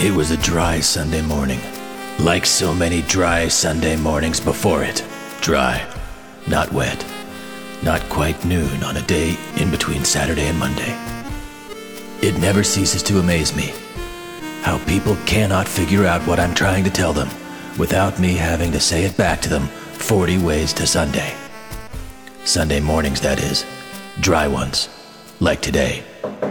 It was a dry Sunday morning, like so many dry Sunday mornings before it. Dry, not wet, not quite noon on a day in between Saturday and Monday. It never ceases to amaze me how people cannot figure out what I'm trying to tell them without me having to say it back to them 40 ways to Sunday. Sunday mornings, that is. Dry ones, like today.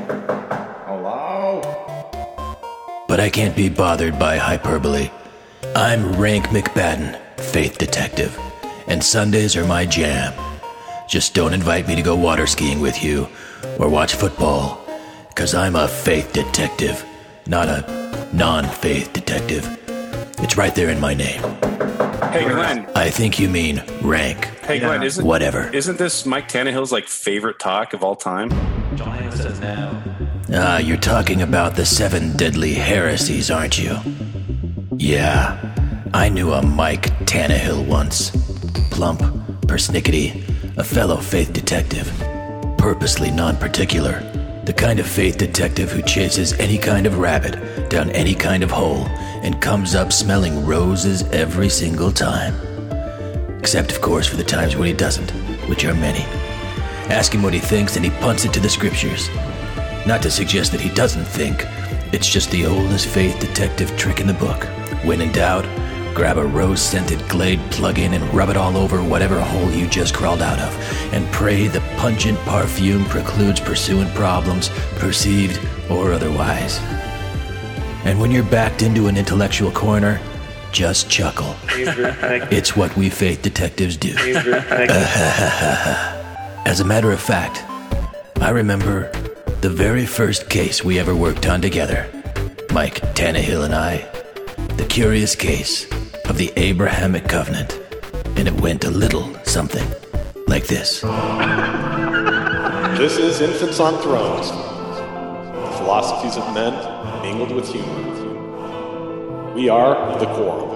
But I can't be bothered by hyperbole. I'm Rank McBadden, faith detective, and Sundays are my jam. Just don't invite me to go water skiing with you or watch football, 'cause I'm a faith detective, not a non-faith detective. It's right there in my name. Hey, Glenn. I think you mean Rank. Hey, Glenn, isn't this Mike Tannehill's favorite talk of all time? Join us now. You're talking about the 7 deadly heresies, aren't you? Yeah, I knew a Mike Tannehill once. Plump, persnickety, a fellow faith detective. Purposely non-particular. The kind of faith detective who chases any kind of rabbit down any kind of hole and comes up smelling roses every single time. Except, of course, for the times when he doesn't, which are many. Ask him what he thinks and he punts it to the scriptures. Not to suggest that he doesn't think. It's just the oldest faith detective trick in the book. When in doubt, grab a rose-scented Glade plug-in and rub it all over whatever hole you just crawled out of, and pray the pungent perfume precludes pursuing problems, perceived or otherwise. And when you're backed into an intellectual corner, just chuckle. It's what we faith detectives do. As a matter of fact, I remember the very first case we ever worked on together, Mike Tannehill and I, the curious case of the Abrahamic Covenant, and it went a little something like this. This is Infants on Thrones, the philosophies of men mingled with humor. We are the Quorum.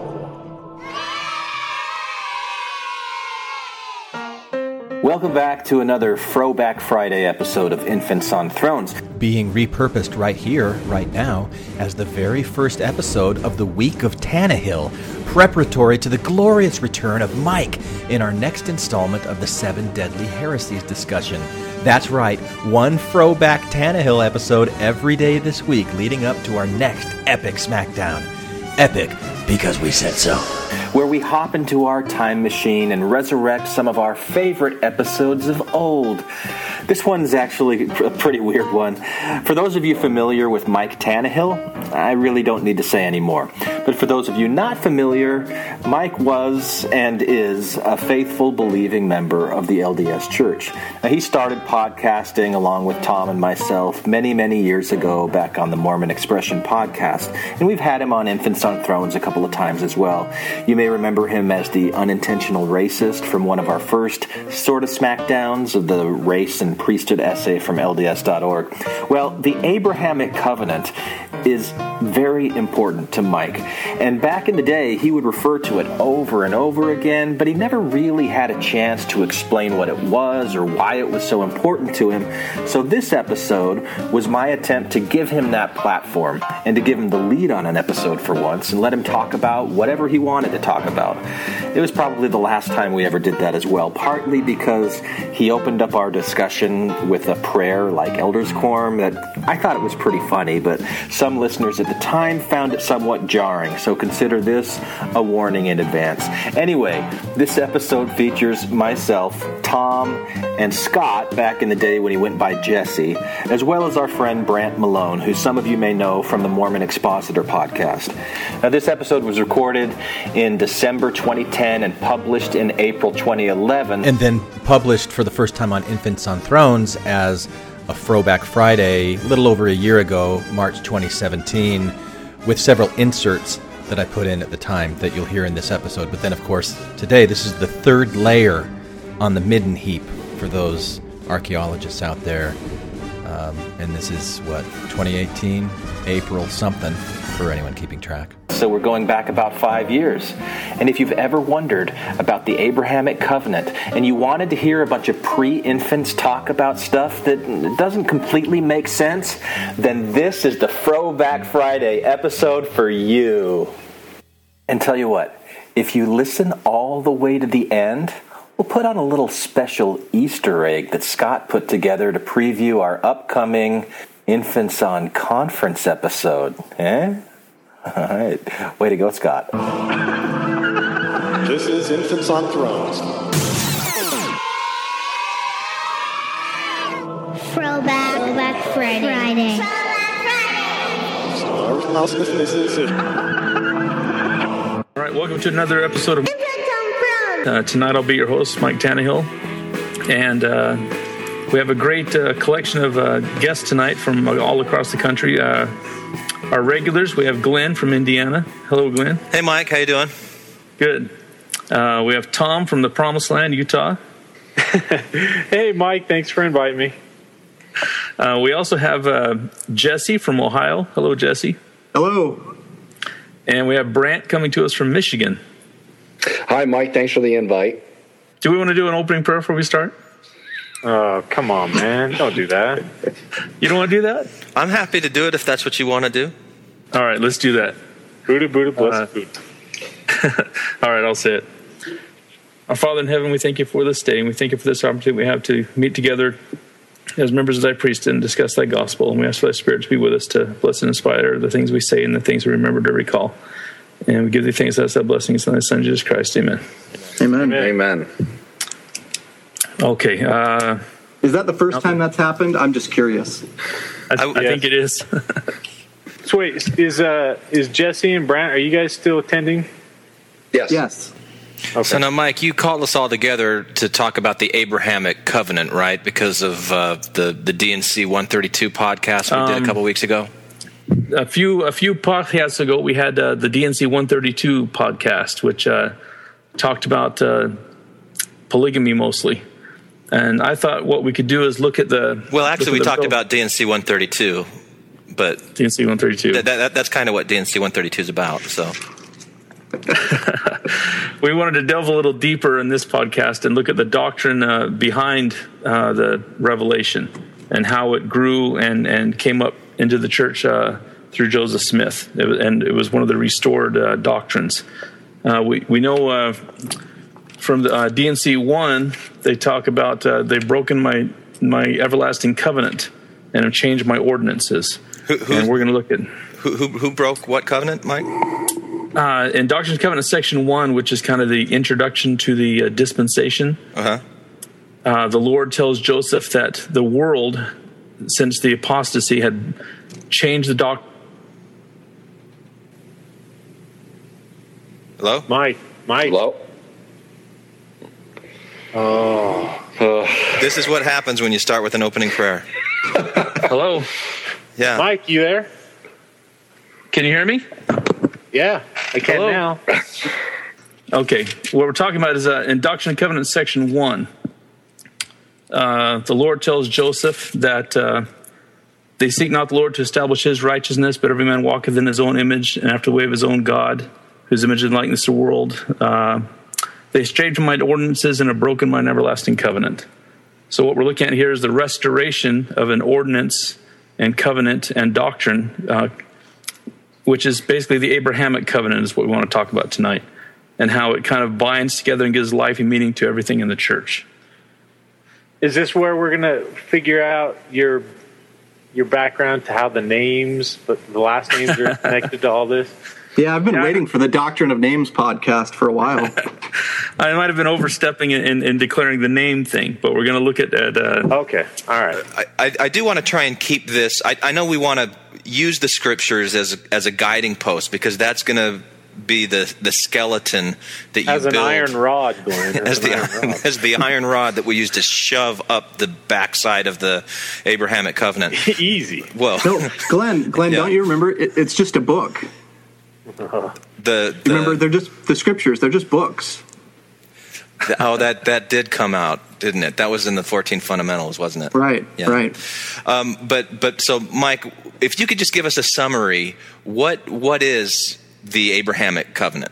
Welcome back to another Throwback Friday episode of Infants on Thrones. Being repurposed right here, right now, as the very first episode of the Week of Tannehill, preparatory to the glorious return of Mike in our next installment of the 7 Deadly Heresies discussion. That's right, one Throwback Tannehill episode every day this week leading up to our next epic SmackDown. Epic because we said so. Where we hop into our time machine and resurrect some of our favorite episodes of old. This one's actually a pretty weird one. For those of you familiar with Mike Tannehill, I really don't need to say any more. But for those of you not familiar, Mike was and is a faithful, believing member of the LDS Church. Now, he started podcasting along with Tom and myself many, many years ago back on the Mormon Expression podcast. And we've had him on Infants on Thrones a couple of times as well. You may remember him as the unintentional racist from one of our first sort of SmackDowns of the race and priesthood essay from LDS.org. Well, the Abrahamic Covenant is very important to Mike. And back in the day, he would refer to it over and over again, but he never really had a chance to explain what it was or why it was so important to him. So this episode was my attempt to give him that platform and to give him the lead on an episode for once and let him talk about whatever he wanted to talk about. It was probably the last time we ever did that as well, partly because he opened up our discussion with a prayer like Elders Quorum that I thought it was pretty funny, but some listeners at the time found it somewhat jarring, so consider this a warning in advance. Anyway, this episode features myself, Tom, and Scott back in the day when he went by Jesse, as well as our friend Brant Malone, who some of you may know from the Mormon Expositor podcast. Now, this episode was recorded in December 2010 and published in April 2011. And then published for the first time on Infants on Thrones as a Throwback Friday a little over a year ago, March 2017, with several inserts that I put in at the time that you'll hear in this episode. But then, of course, today, this is the third layer on the midden heap for those archaeologists out there. And this is, 2018? April something, for anyone keeping track. so we're going back about 5 years. And if you've ever wondered about the Abrahamic covenant and you wanted to hear a bunch of pre-infants talk about stuff that doesn't completely make sense, then this is the Throwback Friday episode for you. And tell you what, if you listen all the way to the end, we'll put on a little special Easter egg that Scott put together to preview our upcoming Infants on Conference episode. Eh? All right. Way to go, Scott. This is Infants on Thrones. Throwback Friday. So everyone else listening to this is... All right, welcome to another episode of Tonight I'll be your host, Mike Tannehill. And we have a great collection of guests tonight from all across the country. Our regulars, we have Glenn from Indiana. Hello, Glenn. Hey, Mike. How you doing? Good. We have Tom from the Promised Land, Utah. Hey, Mike. Thanks for inviting me. We also have Jesse from Ohio. Hello, Jesse. Hello. And we have Brant coming to us from Michigan. Hi, Mike. Thanks for the invite. Do we want to do an opening prayer before we start? Oh, come on, man. Don't do that. You don't want to do that? I'm happy to do it if that's what you want to do. All right, let's do that. Buddha, bless food. All right, I'll say it. Our Father in heaven, we thank you for this day, and we thank you for this opportunity we have to meet together as members of thy priesthood and discuss thy gospel. And we ask for thy Spirit to be with us to bless and inspire the things we say and the things we remember to recall. And we give thee thanks for thy blessings in thy Son, Jesus Christ. Amen. Amen. Amen. Okay. Is that the first time that's happened? I'm just curious. I think it is. So wait, is Jesse and Brant, are you guys still attending? Yes. Okay. So now, Mike, you called us all together to talk about the Abrahamic covenant, right? Because of the DNC 132 podcast we did a couple weeks ago. A few podcasts ago, we had the DNC 132 podcast, which talked about polygamy mostly. And I thought what we could do is look at the... Well, actually, we talked about DNC 132, but... DNC 132. That's kind of what DNC 132 is about, so... We wanted to delve a little deeper in this podcast and look at the doctrine behind the revelation and how it grew and came up into the church through Joseph Smith. It was one of the restored doctrines. We know from the DNC 1, they talk about they've broken my everlasting covenant and have changed my ordinances. And we're going to look at... Who broke what covenant, Mike? In Doctrine and Covenants, Section 1, which is kind of the introduction to the dispensation, the Lord tells Joseph that the world, since the apostasy, had changed the doctrine. Hello? Mike. Hello? This is what happens when you start with an opening prayer. Hello? Yeah. Mike, you there? Can you hear me? Yeah, I can now. Okay, what we're talking about is in Doctrine and Covenants, Section 1. The Lord tells Joseph that they seek not the Lord to establish his righteousness, but every man walketh in his own image and after the way of his own God, whose image and likeness the world. They strayed from mine ordinances and have broken mine everlasting covenant. So what we're looking at here is the restoration of an ordinance and covenant and doctrine, which is basically the Abrahamic covenant is what we want to talk about tonight, and how it kind of binds together and gives life and meaning to everything in the church. Is this where we're going to figure out your background to how the names, but the last names are connected to all this? Yeah, I've been waiting for the Doctrine of Names podcast for a while. I might have been overstepping in declaring the name thing, but we're going to look at... Okay, all right. I do want to try and keep this... I know we want to use the scriptures as a guiding post, because that's going to be the skeleton that you build. As an iron rod, Glenn. As the iron rod that we use to shove up the backside of the Abrahamic covenant. Easy. Well, no, Glenn, yeah. Don't you remember? It's just a book. Remember, they're just the scriptures. They're just books. That did come out, didn't it? That was in the 14 Fundamentals, wasn't it? Right. Yeah. Right. But so, Mike, if you could just give us a summary, what is the Abrahamic covenant?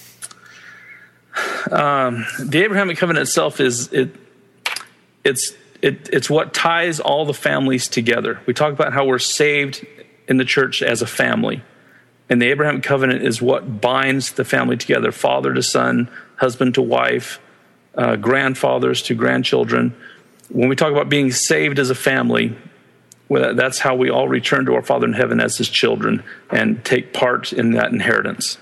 The Abrahamic covenant itself it's what ties all the families together. We talk about how we're saved in the church as a family, and the Abrahamic covenant is what binds the family together: father to son, husband to wife, grandfathers to grandchildren. When we talk about being saved as a family, that's how we all return to our Father in heaven as his children and take part in that inheritance.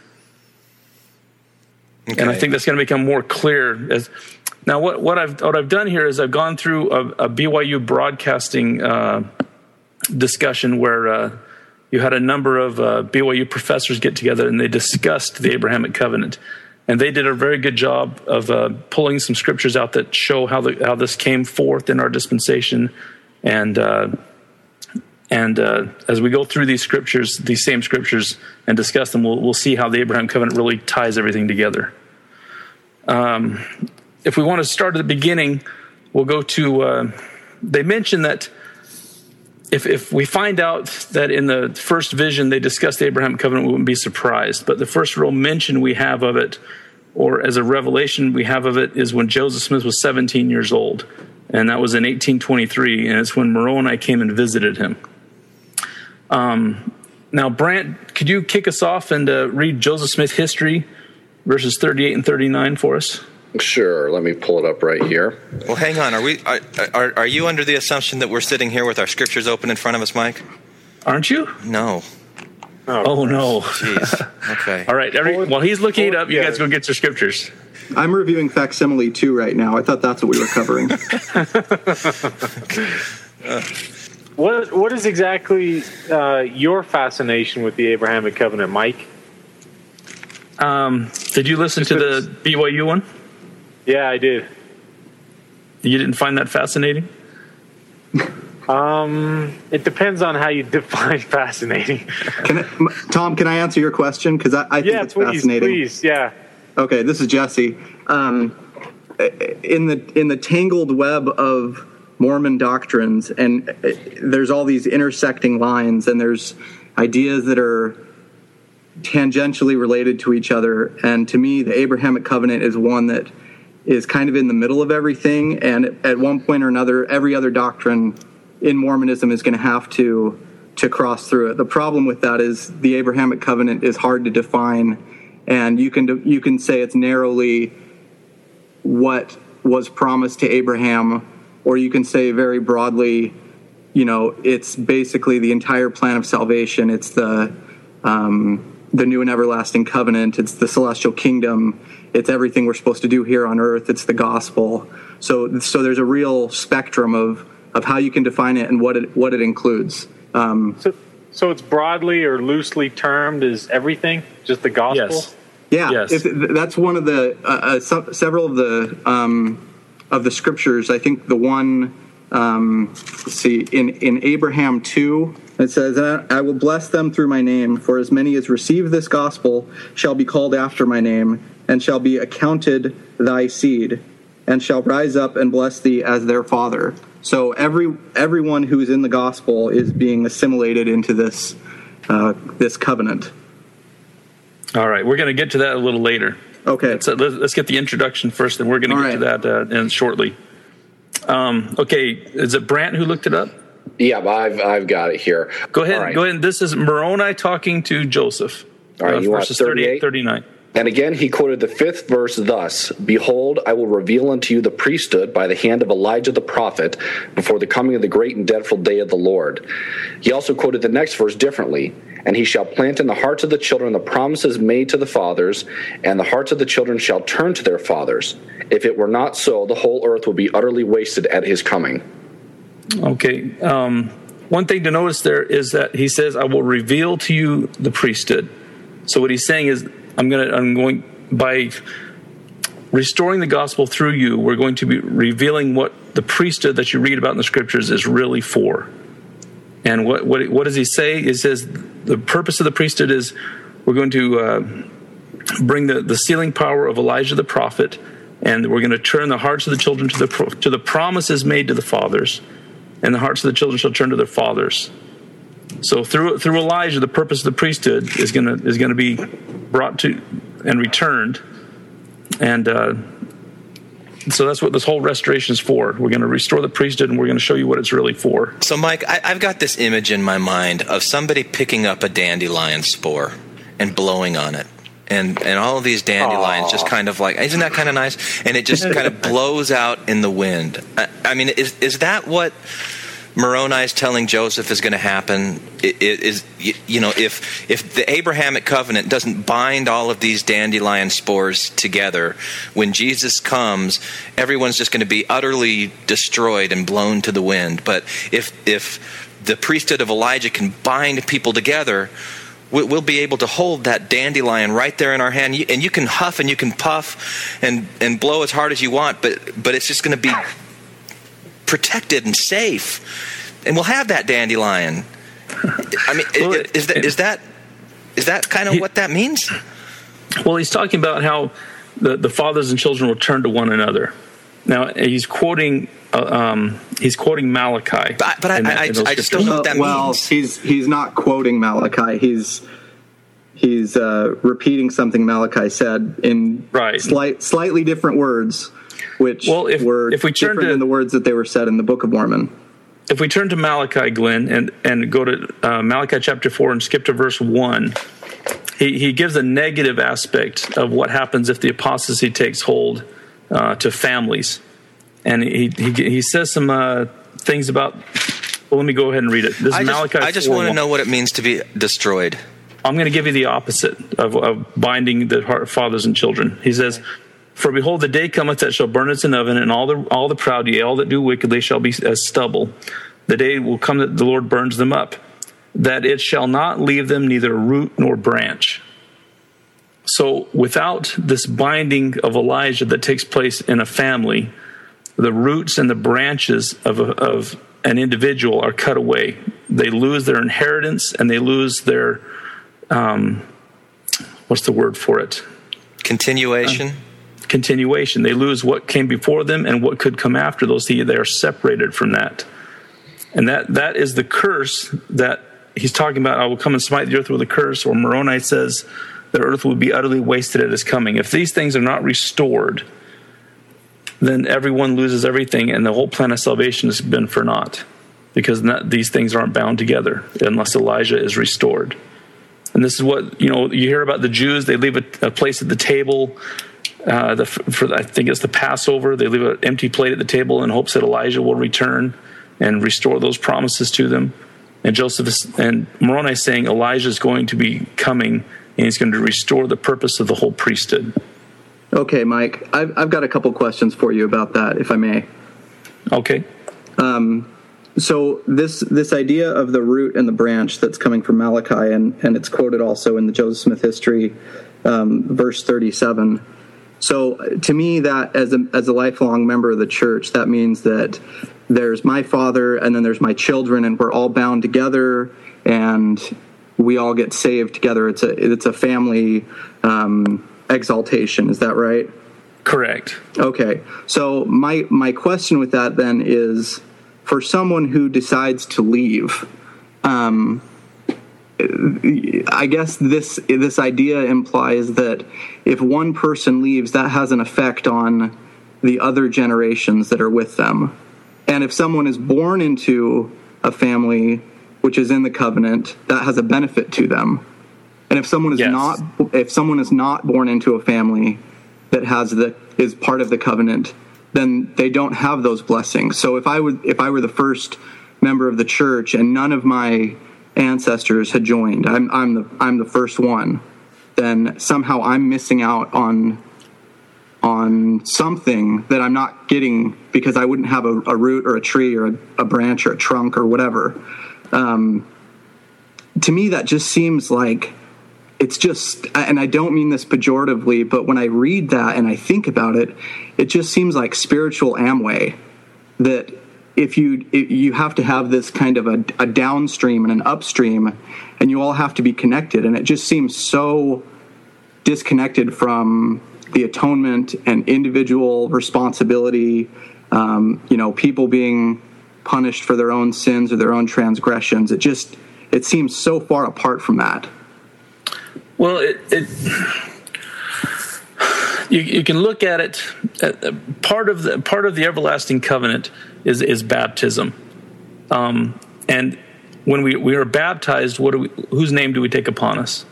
Okay. And I think that's going to become more clear. Now, what I've done here is I've gone through a BYU broadcasting discussion where you had a number of BYU professors get together and they discussed the Abrahamic covenant. And they did a very good job of pulling some scriptures out that show how this came forth in our dispensation. And as we go through these same scriptures, and discuss them, we'll see how the Abraham covenant really ties everything together. If we want to start at the beginning, we'll go to. They mention that if we find out that in the first vision they discussed the Abraham covenant, we wouldn't be surprised. But the first real mention we have of it, or as a revelation we have of it, is when Joseph Smith was 17 years old, and that was in 1823, and it's when Moroni came and visited him. Now, Brant, could you kick us off and read Joseph Smith history, verses 38 and 39 for us? Sure. Let me pull it up right here. Well, hang on. Are you under the assumption that we're sitting here with our scriptures open in front of us, Mike? Aren't you? No. Oh no. Jeez. Okay. All right. While he's looking it up, you guys go get your scriptures. I'm reviewing Facsimile 2 right now. I thought that's what we were covering. What is exactly your fascination with the Abrahamic covenant, Mike? Did you listen to the BYU one? Yeah, I did. You didn't find that fascinating? It depends on how you define fascinating. Tom, can I answer your question? Because I think it's fascinating. Please, yeah. Okay, this is Jesse. In the tangled web of Mormon doctrines, and there's all these intersecting lines, and there's ideas that are tangentially related to each other. And to me, the Abrahamic covenant is one that is kind of in the middle of everything. And at one point or another, every other doctrine in Mormonism is going to have to cross through it. The problem with that is the Abrahamic covenant is hard to define, and you can say it's narrowly what was promised to Abraham, or you can say very broadly, it's basically the entire plan of salvation. It's the new and everlasting covenant. It's the celestial kingdom. It's everything we're supposed to do here on earth. It's the gospel. So there's a real spectrum of how you can define it and what it includes. So it's broadly or loosely termed as everything, just the gospel? Yes. Yeah, yes. That's one of the several of the scriptures. I think the one, in Abraham 2, it says, "I will bless them through my name, for as many as receive this gospel shall be called after my name, and shall be accounted thy seed, and shall rise up and bless thee as their father." So everyone who is in the gospel is being assimilated into this covenant. All right, we're going to get to that a little later. Okay. Let's get the introduction first, and we're going to get to that shortly. Okay, is it Brant who looked it up? Yeah, I've got it here. Go ahead. Right. Go ahead. This is Moroni talking to Joseph. All right, you want verses 38, 39. And again, he quoted the 5th verse thus: "Behold, I will reveal unto you the priesthood by the hand of Elijah the prophet before the coming of the great and dreadful day of the Lord." He also quoted the next verse differently: "And he shall plant in the hearts of the children the promises made to the fathers, and the hearts of the children shall turn to their fathers. If it were not so, the whole earth would be utterly wasted at his coming." Okay. One thing to notice there is that he says, "I will reveal to you the priesthood." So what he's saying is, I'm going by restoring the gospel through you, we're going to be revealing what the priesthood that you read about in the scriptures is really for. And what does he say? He says the purpose of the priesthood is we're going to bring the sealing power of Elijah the prophet, and we're going to turn the hearts of the children to the promises made to the fathers, and the hearts of the children shall turn to their fathers. So through Elijah, the purpose of the priesthood is going to be brought to and returned, and so that's what this whole restoration is for. We're going to restore the priesthood, and we're going to show you what it's really for. So, Mike, I've got this image in my mind of somebody picking up a dandelion spore and blowing on it. And all of these dandelions just kind of like, isn't that kind of nice? And it just kind of blows out in the wind. I mean, is that what Moroni is telling Joseph is going to happen? If the Abrahamic covenant doesn't bind all of these dandelion spores together, when Jesus comes, everyone's just going to be utterly destroyed and blown to the wind. But if the priesthood of Elijah can bind people together, we'll be able to hold that dandelion right there in our hand, and you can huff and you can puff and blow as hard as you want, but it's just going to be protected and safe, and we'll have that dandelion. I mean, is that kind of what that means? Well, he's talking about how the fathers and children will turn to one another. Now he's quoting Malachi. But I just don't know what that means. Well, he's not quoting Malachi. He's repeating something Malachi said in slightly different words, which were different than the words that they were said in the Book of Mormon. If we turn to Malachi, Glenn, and go to Malachi chapter 4 and skip to verse 1, he gives a negative aspect of what happens if the apostasy takes hold to families. And he says some things about. Well, let me go ahead and read it. This is Malachi. I just want to know what it means to be destroyed. I'm going to give you the opposite of binding the fathers and children. He says, "For behold, the day cometh that shall burn as an oven, and all the proud, yea, all that do wickedly, shall be as stubble. The day will come that the Lord burns them up, that it shall not leave them neither root nor branch." So, without this binding of Elijah that takes place in a family, the roots and the branches of an individual are cut away. They lose their inheritance, and they lose their what's the word for it? Continuation. They lose what came before them and what could come after those. They are separated from that, and that is the curse that he's talking about. I will come and smite the earth with a curse. Or Moroni says the earth will be utterly wasted at his coming. If these things are not restored, then everyone loses everything, and the whole plan of salvation has been for naught, because these things aren't bound together unless Elijah is restored. And this is what you hear about the Jews. They leave a place at the table I think it's the Passover. They leave an empty plate at the table in hopes that Elijah will return and restore those promises to them. And Moroni is saying Elijah is going to be coming, and he's going to restore the purpose of the whole priesthood. Okay, Mike, I've got a couple questions for you about that, if I may. Okay. So this idea of the root and the branch that's coming from Malachi, and it's quoted also in the Joseph Smith history, verse 37. So to me, that as a lifelong member of the church, that means that there's my father and then there's my children, and we're all bound together, and we all get saved together. It's a family exaltation. Is that right? Correct. Okay. So my question with that then is, for someone who decides to leave, I guess this idea implies that if one person leaves, that has an effect on the other generations that are with them. And if someone is born into a family which is in the covenant, that has a benefit to them. And if someone is not born into a family that is part of the covenant, then they don't have those blessings. So if I were the first member of the church and none of my ancestors had joined, I'm the first one, then somehow I'm missing out on something that I'm not getting because I wouldn't have a root or a tree or a branch or a trunk or whatever. To me, that just seems like it's just, and I don't mean this pejoratively, but when I read that and I think about it, it just seems like spiritual Amway, that if you have to have this kind of a downstream and an upstream, and you all have to be connected, and it just seems so disconnected from the atonement and individual responsibility, people being punished for their own sins or their own transgressions. It seems so far apart from that. Well, you can look at it. Part of the everlasting covenant is baptism, and when we are baptized, whose name do we take upon us?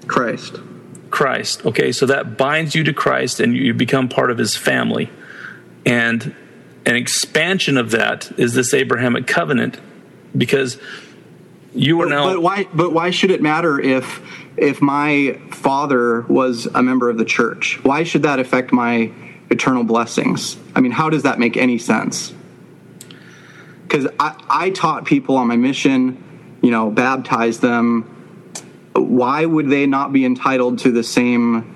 Christ. Okay, so that binds you to Christ, and you become part of His family. And an expansion of that is this Abrahamic covenant, because you are now. But why should it matter if my father was a member of the church? Why should that affect my eternal blessings? I mean, how does that make any sense? Because I taught people on my mission, baptized them. Why would they not be entitled to the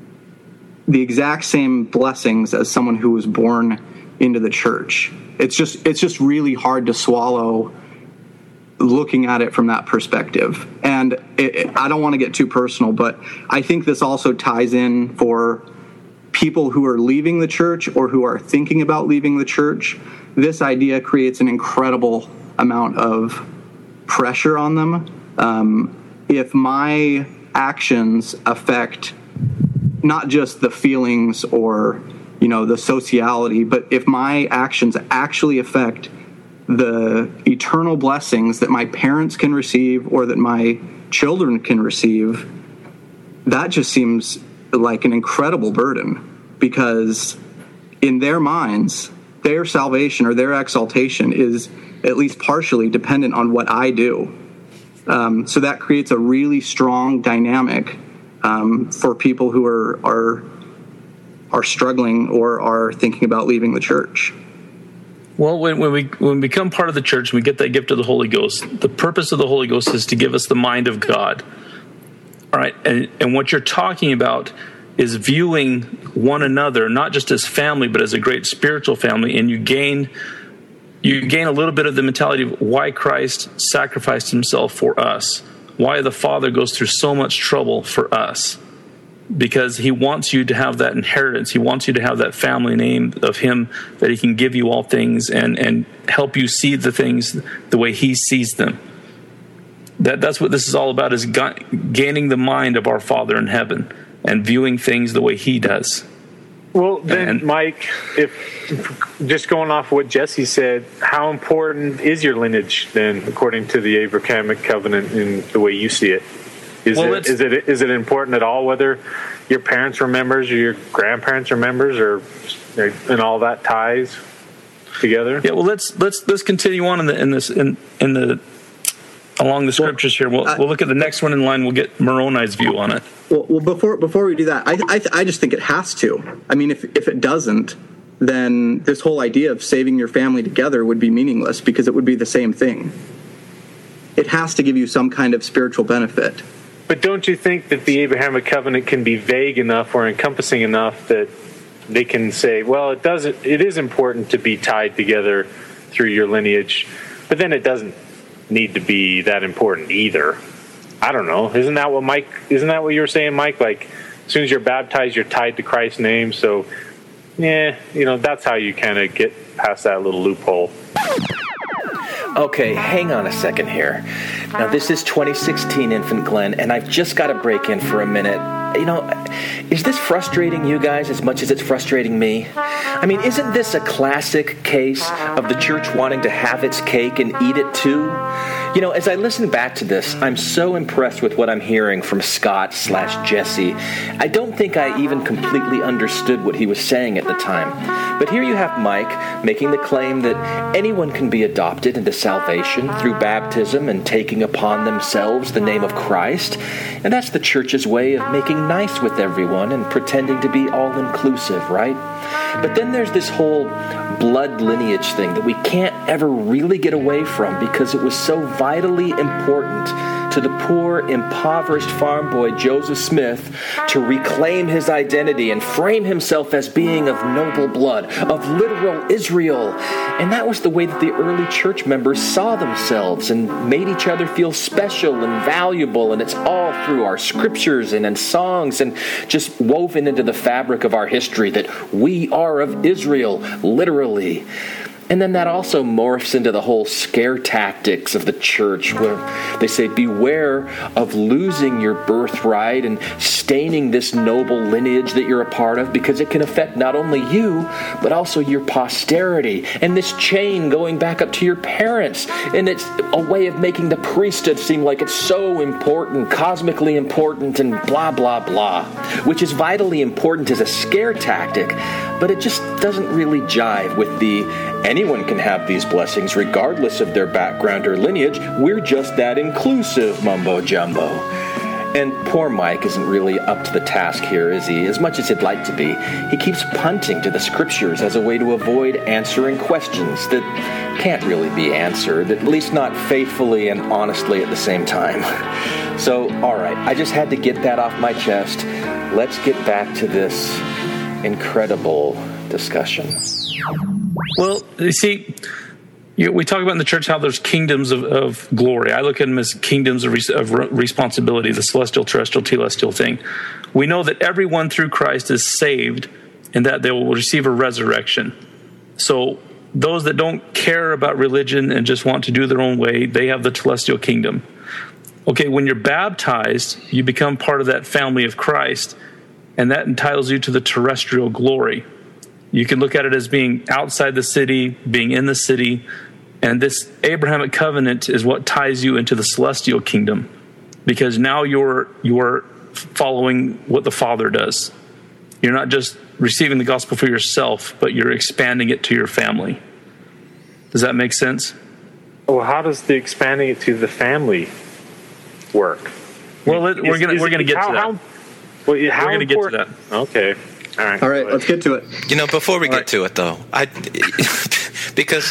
exact same blessings as someone who was born into the church? It's just really hard to swallow looking at it from that perspective. And I don't want to get too personal, but I think this also ties in for people who are leaving the church or who are thinking about leaving the church. This idea creates an incredible amount of pressure on them. If my actions affect not just the feelings or, the sociality, but if my actions actually affect the eternal blessings that my parents can receive or that my children can receive, that just seems like an incredible burden, because in their minds, their salvation or their exaltation is at least partially dependent on what I do. So that creates a really strong dynamic for people who are struggling or are thinking about leaving the church. Well, when we become part of the church and we get that gift of the Holy Ghost, the purpose of the Holy Ghost is to give us the mind of God. All right, and what you're talking about is viewing one another not just as family, but as a great spiritual family, and you gain a little bit of the mentality of why Christ sacrificed Himself for us, why the Father goes through so much trouble for us, because He wants you to have that inheritance. He wants you to have that family name of Him, that He can give you all things and help you see the things the way He sees them. That's what this is all about, is gaining the mind of our Father in heaven and viewing things the way He does. Well, then, Mike, if just going off what Jesse said, how important is your lineage then, according to the Abrahamic covenant in the way you see it? Is it important at all whether your parents were members or your grandparents are members, or and all that ties together? Yeah. Well, let's continue on along the scriptures here. We'll look at the next one in line. We'll get Moroni's view on it. Well, before we do that, I just think it has to. I mean, if it doesn't, then this whole idea of saving your family together would be meaningless, because it would be the same thing. It has to give you some kind of spiritual benefit. But don't you think that the Abrahamic covenant can be vague enough or encompassing enough that they can say, well, it is important to be tied together through your lineage, but then it doesn't need to be that important either? I don't know. Isn't that what you were saying, Mike? Like, as soon as you're baptized, you're tied to Christ's name. So, that's how you kind of get past that little loophole. Okay, hang on a second here. Now, this is 2016, Infant Glenn, and I've just got to break in for a minute. Is this frustrating you guys as much as it's frustrating me? I mean, isn't this a classic case of the church wanting to have its cake and eat it too? As I listen back to this, I'm so impressed with what I'm hearing from Scott/Jesse. I don't think I even completely understood what he was saying at the time. But here you have Mike making the claim that anyone can be adopted into salvation through baptism and taking upon themselves the name of Christ. And that's the church's way of making nice with everyone and pretending to be all-inclusive, right? But then there's this whole blood lineage thing that we can't ever really get away from, because it was so vitally important to the poor, impoverished farm boy Joseph Smith to reclaim his identity and frame himself as being of noble blood, of literal Israel. And that was the way that the early church members saw themselves and made each other feel special and valuable. And it's all through our scriptures and in songs and just woven into the fabric of our history that we are of Israel, literally. And then that also morphs into the whole scare tactics of the church, where they say, beware of losing your birthright and staining this noble lineage that you're a part of, because it can affect not only you, but also your posterity. And this chain going back up to your parents. And it's a way of making the priesthood seem like it's so important, cosmically important, and blah, blah, blah. Which is vitally important as a scare tactic, but it just doesn't really jive with the anyone can have these blessings regardless of their background or lineage. We're just that inclusive mumbo jumbo. And poor Mike isn't really up to the task here, is he? As much as he'd like to be, he keeps punting to the scriptures as a way to avoid answering questions that can't really be answered, at least not faithfully and honestly at the same time. So, all right, I just had to get that off my chest. Let's get back to this incredible discussion. Well, you see, we talk about in the church how there's kingdoms of glory. I look at them as kingdoms of responsibility, the celestial, terrestrial, telestial thing. We know that everyone through Christ is saved and that they will receive a resurrection. So those that don't care about religion and just want to do their own way, they have the celestial kingdom. Okay, when you're baptized, you become part of that family of Christ, and that entitles you to the terrestrial glory. You can look at it as being outside the city, being in the city, and this Abrahamic covenant is what ties you into the celestial kingdom, because now you're following what the Father does. You're not just receiving the gospel for yourself, but you're expanding it to your family. Does that make sense? Well, how does the expanding it to the family work? Well, we're going to get to that. We're going to get to that. Okay. All right, let's get to it. Before we get to it, though, because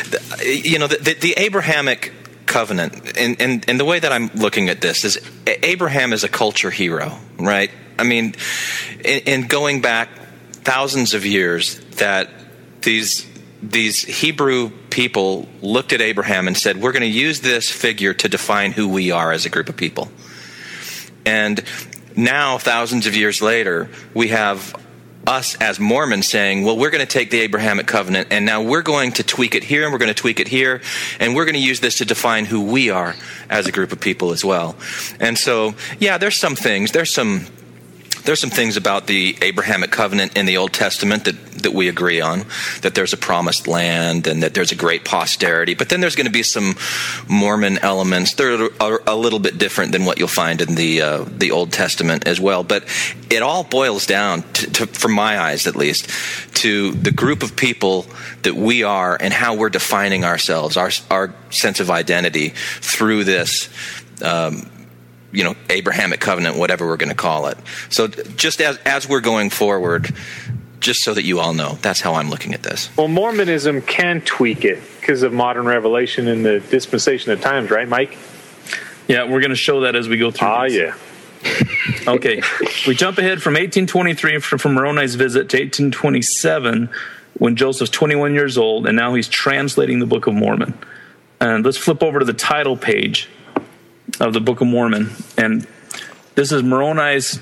the Abrahamic covenant, and the way that I'm looking at this is Abraham is a culture hero, right? I mean, in going back thousands of years, that these Hebrew people looked at Abraham and said, we're going to use this figure to define who we are as a group of people. And now, thousands of years later, we have us as Mormons saying, well, we're going to take the Abrahamic covenant and now we're going to tweak it here and we're going to tweak it here and we're going to use this to define who we are as a group of people as well. And so, yeah, there's some things about the Abrahamic covenant in the Old Testament that we agree on, that there's a promised land and that there's a great posterity. But then there's going to be some Mormon elements that are a little bit different than what you'll find in the Old Testament as well. But it all boils down, to from my eyes at least, to the group of people that we are and how we're defining ourselves, our sense of identity through this Abrahamic covenant, whatever we're going to call it. So just as we're going forward, just so that you all know, that's how I'm looking at this. Well, Mormonism can tweak it because of modern revelation in the dispensation of times, right, Mike? Yeah, we're going to show that as we go through this. Yeah. Okay, we jump ahead from 1823 from Moroni's visit to 1827 when Joseph's 21 years old, and now he's translating the Book of Mormon. And let's flip over to the title page of the Book of Mormon, and this is Moroni's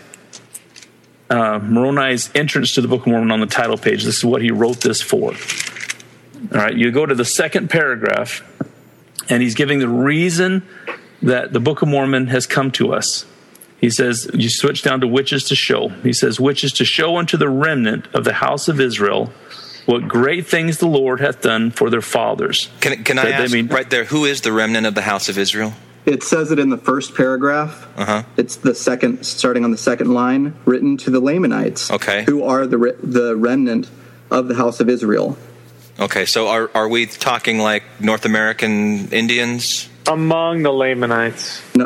entrance to the Book of Mormon on the title page. This is what he wrote this for. All right, you go to the second paragraph, and he's giving the reason that the Book of Mormon has come to us. He says, you switch down to which is to show. He says, which is to show unto the remnant of the house of Israel what great things the Lord hath done for their fathers. Can I ask right there, who is the remnant of the house of Israel? It says it in the first paragraph. Uh-huh. It's the second, starting on the second line, written to the Lamanites, okay, who are the remnant of the house of Israel. Okay, so are we talking like North American Indians? Among the Lamanites. No.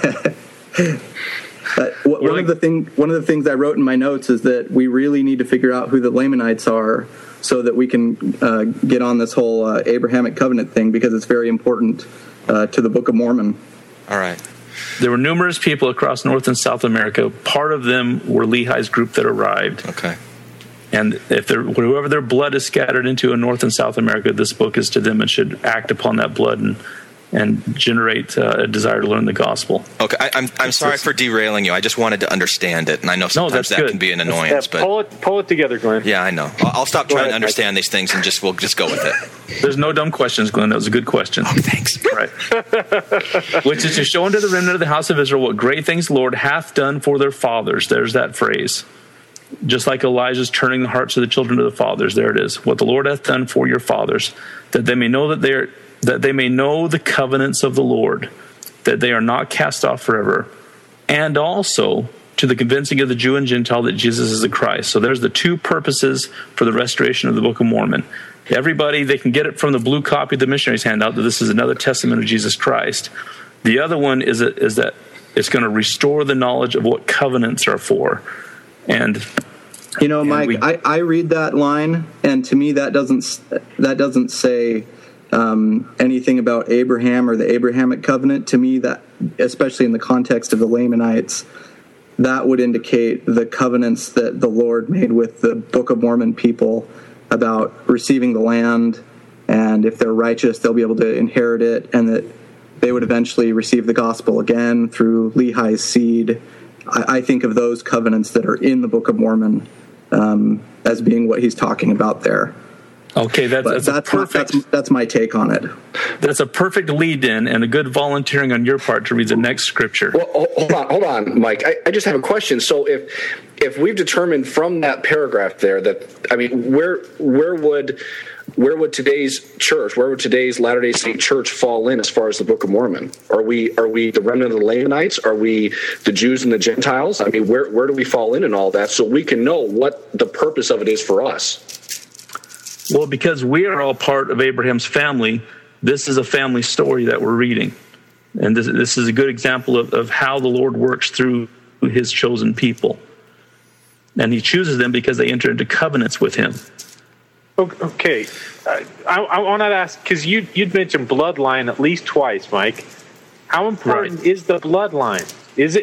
One of the things I wrote in my notes is that we really need to figure out who the Lamanites are so that we can get on this whole Abrahamic covenant thing, because it's very important to the Book of Mormon. All right. There were numerous people across North and South America. Part of them were Lehi's group that arrived. Okay. And if whoever their blood is scattered into in North and South America, this book is to them and should act upon that blood and generate a desire to learn the gospel. Okay, I'm sorry for derailing you. I just wanted to understand it, and I know sometimes that can be an annoyance. But pull it together, Glenn. Yeah, I know. I'll stop trying to understand these things and we'll just go with it. There's no dumb questions, Glenn. That was a good question. Oh, thanks. Right. Which is to show unto the remnant of the house of Israel what great things the Lord hath done for their fathers. There's that phrase. Just like Elijah's turning the hearts of the children to the fathers. There it is. What the Lord hath done for your fathers, that they may know that they may know the covenants of the Lord, that they are not cast off forever, and also to the convincing of the Jew and Gentile that Jesus is the Christ. So there's the two purposes for the restoration of the Book of Mormon. Everybody, they can get it from the blue copy of the missionary's handout that this is another testament of Jesus Christ. The other one is that it's going to restore the knowledge of what covenants are for. And Mike, I read that line, and to me that doesn't say anything about Abraham or the Abrahamic covenant. To me, that, especially in the context of the Lamanites, that would indicate the covenants that the Lord made with the Book of Mormon people about receiving the land, and if they're righteous, they'll be able to inherit it, and that they would eventually receive the gospel again through Lehi's seed. I think of those covenants that are in the Book of Mormon as being what he's talking about there. Okay, that's perfect. That's my take on it. That's a perfect lead-in and a good volunteering on your part to read the next scripture. Well, hold on, Mike. I just have a question. So if we've determined from that paragraph there that, I mean, where would today's church, where would today's Latter-day Saint church fall in as far as the Book of Mormon? Are we the remnant of the Lamanites? Are we the Jews and the Gentiles? I mean, where do we fall in all that so we can know what the purpose of it is for us? Well, because we are all part of Abraham's family, this is a family story that we're reading. And this is a good example of how the Lord works through his chosen people. And he chooses them because they enter into covenants with him. Okay. I want to ask, because you'd mentioned bloodline at least twice, Mike. How important is the bloodline? Is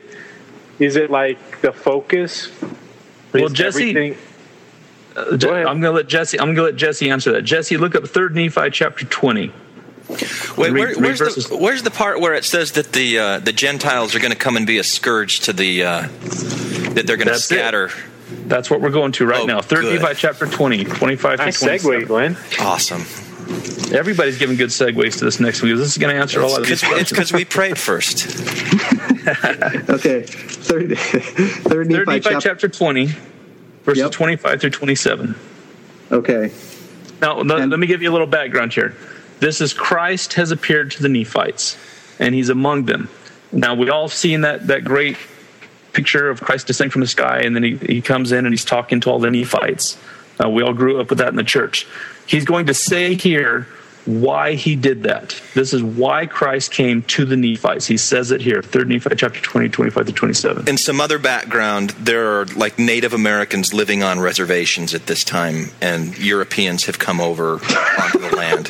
it like the focus? Well, Jesse... I'm going to let Jesse answer that. Jesse, look up 3 Nephi chapter 20. Wait, where's the part where it says that the Gentiles are going to come and be a scourge to the that they're going to scatter? That's what we're going to right now. 3 Nephi chapter 20, 25 nice through 27. Segue, Glenn. Awesome. Everybody's giving good segues to this next week. This is going to answer a lot of these questions. It's because we prayed first. Okay. 3 Nephi chapter 20. Verses 25 through 27. Okay. Now, let me give you a little background here. This is Christ has appeared to the Nephites, and he's among them. Now, we all seen that great picture of Christ descending from the sky, and then he comes in and he's talking to all the Nephites. We all grew up with that in the church. He's going to say here why he did that. This is why Christ came to the Nephites. He says it here, 3 Nephi chapter 20, 25 to 27. In some other background, there are like Native Americans living on reservations at this time, and Europeans have come over onto the land.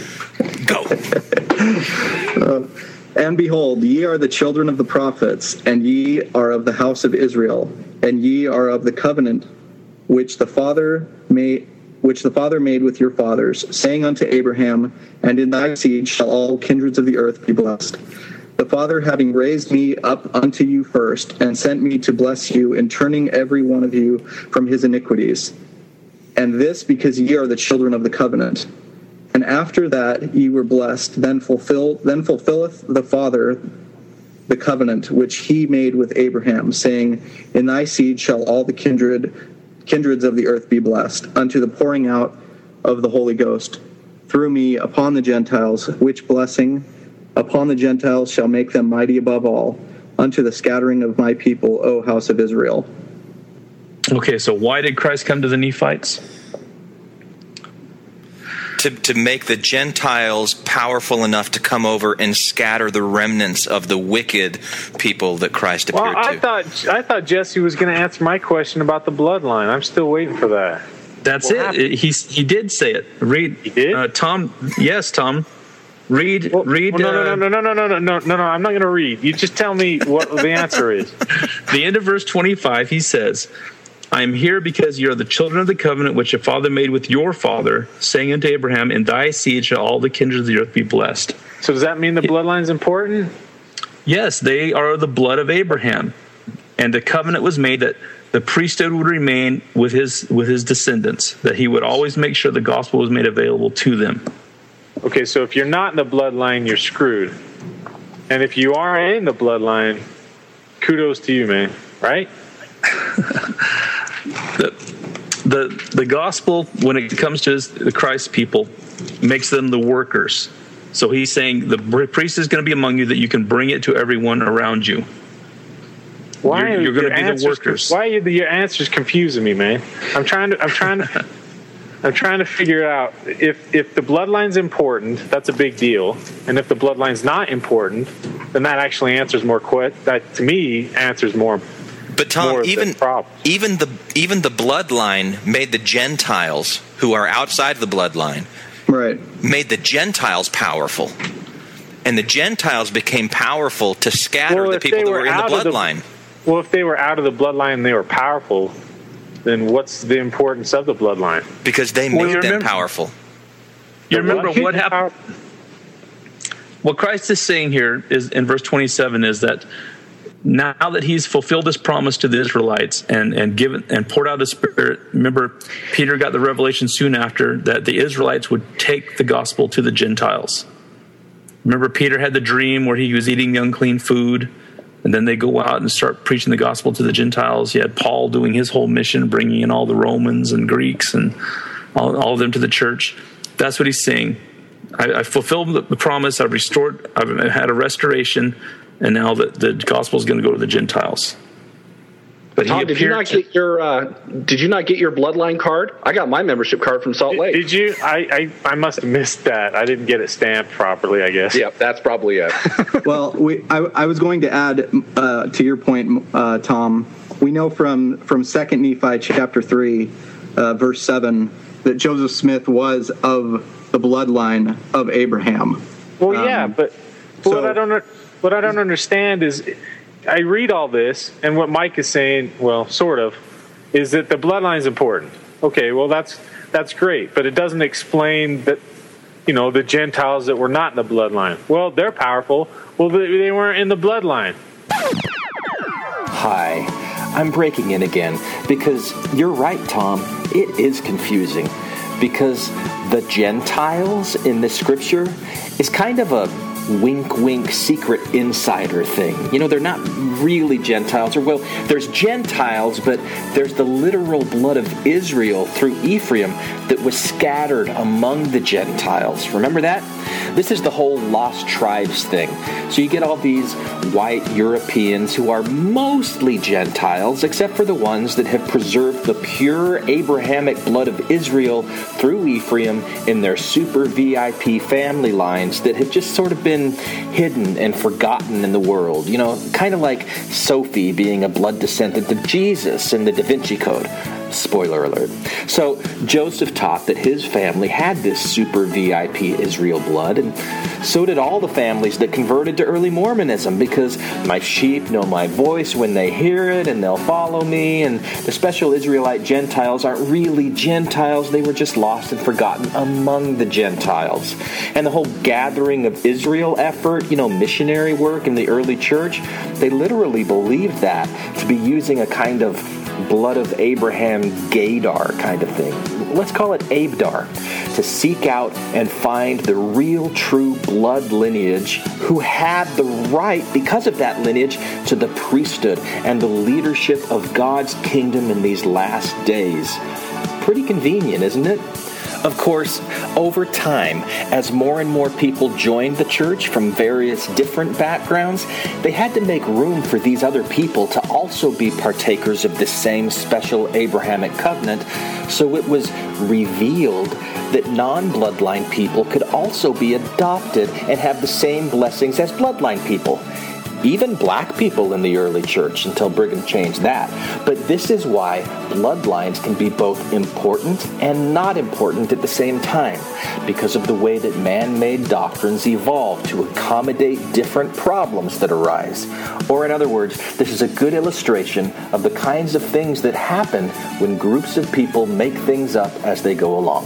Go. And behold, ye are the children of the prophets, and ye are of the house of Israel, and ye are of the covenant which the Father made with your fathers, saying unto Abraham, and in thy seed shall all kindreds of the earth be blessed. The Father having raised me up unto you first, and sent me to bless you in turning every one of you from his iniquities. And this because ye are the children of the covenant. And after that ye were blessed, then fulfilleth the Father the covenant which he made with Abraham, saying, in thy seed shall all the kindreds of the earth be blessed, unto the pouring out of the Holy Ghost through me upon the Gentiles, which blessing upon the Gentiles shall make them mighty above all, unto the scattering of my people, O house of Israel. Okay, so why did Christ come to the Nephites? To make the Gentiles powerful enough to come over and scatter the remnants of the wicked people that Christ appeared to. I thought Jesse was going to answer my question about the bloodline. I'm still waiting for that. That's it. He did say it. Read. He did? Tom. Yes, Tom. Read. No. I'm not going to read. You just tell me what the answer is. The end of verse 25, he says, I am here because you are the children of the covenant which your father made with your father, saying unto Abraham, in thy seed shall all the kindreds of the earth be blessed. So does that mean the bloodline is important? Yes, they are the blood of Abraham. And the covenant was made that the priesthood would remain with his descendants, that he would always make sure the gospel was made available to them. Okay, so if you're not in the bloodline, you're screwed. And if you are in the bloodline, kudos to you, man, right? The gospel, when it comes to the Christ people, makes them the workers. So he's saying the priest is going to be among you, that you can bring it to everyone around you. Why you're going to be the workers? Why are your answers confusing me, man? I'm trying to figure out if the bloodline's important, that's a big deal, and if the bloodline's not important, then that actually answers more. That to me answers more. But Tom, even the bloodline made the Gentiles, who are outside the bloodline, made the Gentiles powerful, and the Gentiles became powerful to scatter the people that were in the bloodline. Well, if they were out of the bloodline and they were powerful, then what's the importance of the bloodline? Because they made them powerful. You remember what happened? What Christ is saying here is in verse 27 is that now that he's fulfilled his promise to the Israelites and given and poured out his Spirit, remember Peter got the revelation soon after that the Israelites would take the gospel to the Gentiles. Remember Peter had the dream where he was eating the unclean food, and then they go out and start preaching the gospel to the Gentiles. You had Paul doing his whole mission, bringing in all the Romans and Greeks and all of them to the church. That's what he's saying. I fulfilled the promise. I've restored. I've had a restoration, and now the gospel is going to go to the Gentiles. But Tom, did you not get your bloodline card? I got my membership card from Salt Lake. Did you? I must have missed that. I didn't get it stamped properly, I guess. Yeah, that's probably it. Well, I was going to add to your point, Tom. We know from 2 Nephi chapter 3, verse 7, that Joseph Smith was of the bloodline of Abraham. Well, yeah, but what I don't understand is, I read all this, and what Mike is saying, well, sort of, is that the bloodline is important. Okay, well, that's great, but it doesn't explain that, the Gentiles that were not in the bloodline. Well, they're powerful. Well, they weren't in the bloodline. Hi, I'm breaking in again because you're right, Tom. It is confusing because the Gentiles in this scripture is kind of a wink secret insider thing. They're not really Gentiles, or well, there's Gentiles, but there's the literal blood of Israel through Ephraim that was scattered among the Gentiles. Remember that? This is the whole lost tribes thing. So you get all these white Europeans who are mostly Gentiles, except for the ones that have preserved the pure Abrahamic blood of Israel through Ephraim in their super VIP family lines that have just sort of been hidden and forgotten in the world. Kind of like Sophie being a blood descendant of Jesus in the Da Vinci Code. Spoiler alert. So Joseph taught that his family had this super VIP Israel blood, and so did all the families that converted to early Mormonism, because my sheep know my voice when they hear it, and they'll follow me, and the special Israelite Gentiles aren't really Gentiles, they were just lost and forgotten among the Gentiles. And the whole gathering of Israel effort, missionary work in the early church, they literally believed that to be using a kind of blood of Abraham gaydar kind of thing. Let's call it Abdar, to seek out and find the real true blood lineage who had the right, because of that lineage, to the priesthood and the leadership of God's kingdom in these last days. Pretty convenient, isn't it? Of course, over time, as more and more people joined the church from various different backgrounds, they had to make room for these other people to also be partakers of the same special Abrahamic covenant, so it was revealed that non-bloodline people could also be adopted and have the same blessings as bloodline people. Even black people in the early church, until Brigham changed that. But this is why bloodlines can be both important and not important at the same time, because of the way that man-made doctrines evolve to accommodate different problems that arise. Or in other words, this is a good illustration of the kinds of things that happen when groups of people make things up as they go along.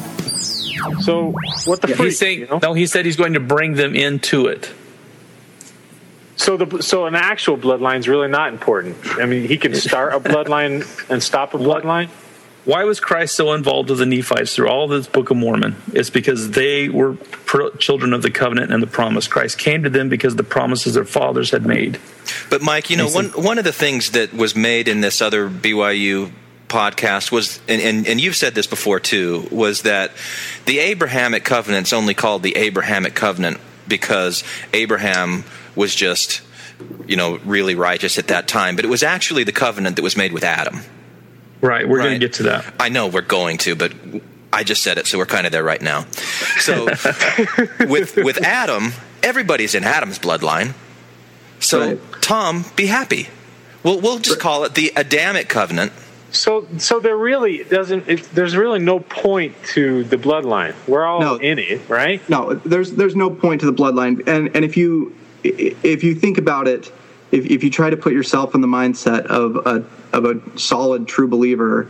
So, what the freak? He's saying, no, he said he's going to bring them into it. So an actual bloodline is really not important. I mean, he can start a bloodline and stop a bloodline. Why was Christ so involved with the Nephites through all of this Book of Mormon? It's because they were children of the covenant and the promise. Christ came to them because the promises their fathers had made. But Mike, one of the things that was made in this other BYU podcast was, and you've said this before too, was that the Abrahamic covenant's only called the Abrahamic covenant because Abraham was just, really righteous at that time. But it was actually the covenant that was made with Adam. Right, we're going to get to that. I know we're going to, but I just said it, so we're kind of there right now. So with Adam, everybody's in Adam's bloodline. So right. Tom, be happy. We'll just call it the Adamic covenant. So there really there's really no point to the bloodline. We're all in it, right? No, there's no point to the bloodline. And if you think about it, if you try to put yourself in the mindset of a solid true believer,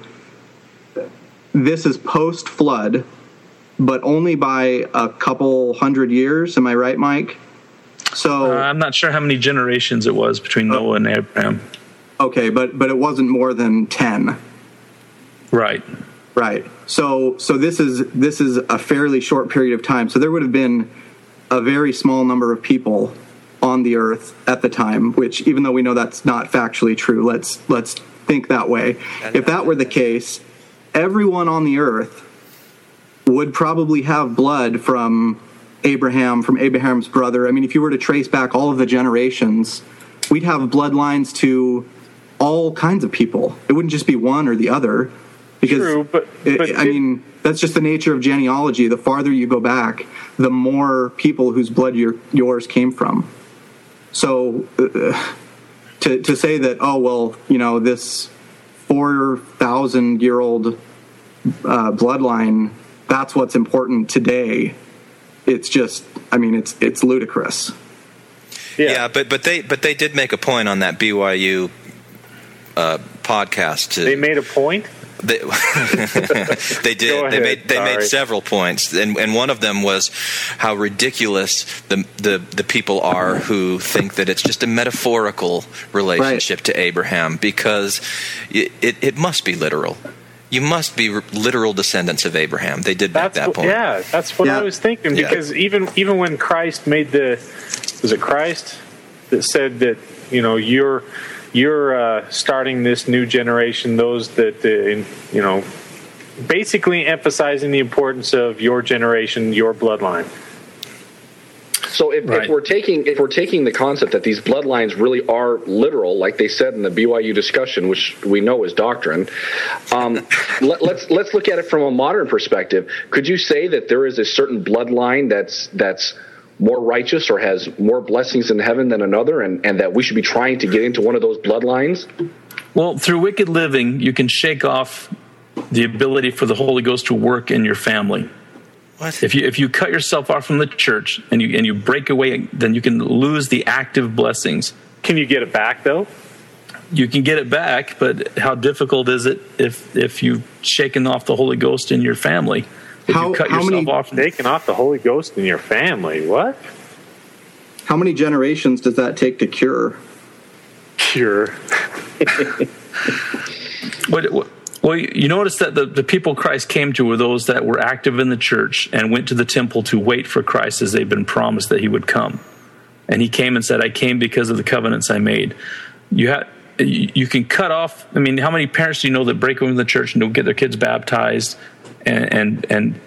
this is post flood, but only by a couple hundred years. Am I right, Mike? So I'm not sure how many generations it was between Noah and Abraham. Okay, but it wasn't more than 10. Right. So this is a fairly short period of time. So there would have been a very small number of people on the earth at the time, which, even though we know that's not factually true, let's think that way. If that were the case, everyone on the earth would probably have blood from Abraham, from Abraham's brother. I mean, if you were to trace back all of the generations, we'd have bloodlines to all kinds of people. It wouldn't just be one or the other. Because, true, but I mean, that's just the nature of genealogy. The farther you go back, the more people whose blood yours came from. So to say that, this 4,000-year-old bloodline, that's what's important today, it's just, it's ludicrous. Yeah, but they did make a point on that BYU podcast. They made a point? They did. They made several points, and one of them was how ridiculous the people are who think that it's just a metaphorical relationship to Abraham, because it must be literal. You must be literal descendants of Abraham. They did make that point. Yeah, that's what I was thinking, because even when Christ made was it Christ that said that you're starting this new generation, those that, basically emphasizing the importance of your generation, your bloodline. So if we're taking the concept that these bloodlines really are literal, like they said in the BYU discussion, which we know is doctrine, let's look at it from a modern perspective. Could you say that there is a certain bloodline that's more righteous or has more blessings in heaven than another, and that we should be trying to get into one of those bloodlines? Well, through wicked living, you can shake off the ability for the Holy Ghost to work in your family. What? If you cut yourself off from the church and you break away, then you can lose the active blessings. Can you get it back, though? You can get it back, but how difficult is it if you've shaken off the Holy Ghost in your family? How many off taking off the Holy Ghost in your family? What? How many generations does that take to cure? Well, you notice that the people Christ came to were those that were active in the church and went to the temple to wait for Christ, as they've been promised that he would come. And he came and said, I came because of the covenants I made. You can cut off. I mean, how many parents do you know that break into the church and don't get their kids baptized and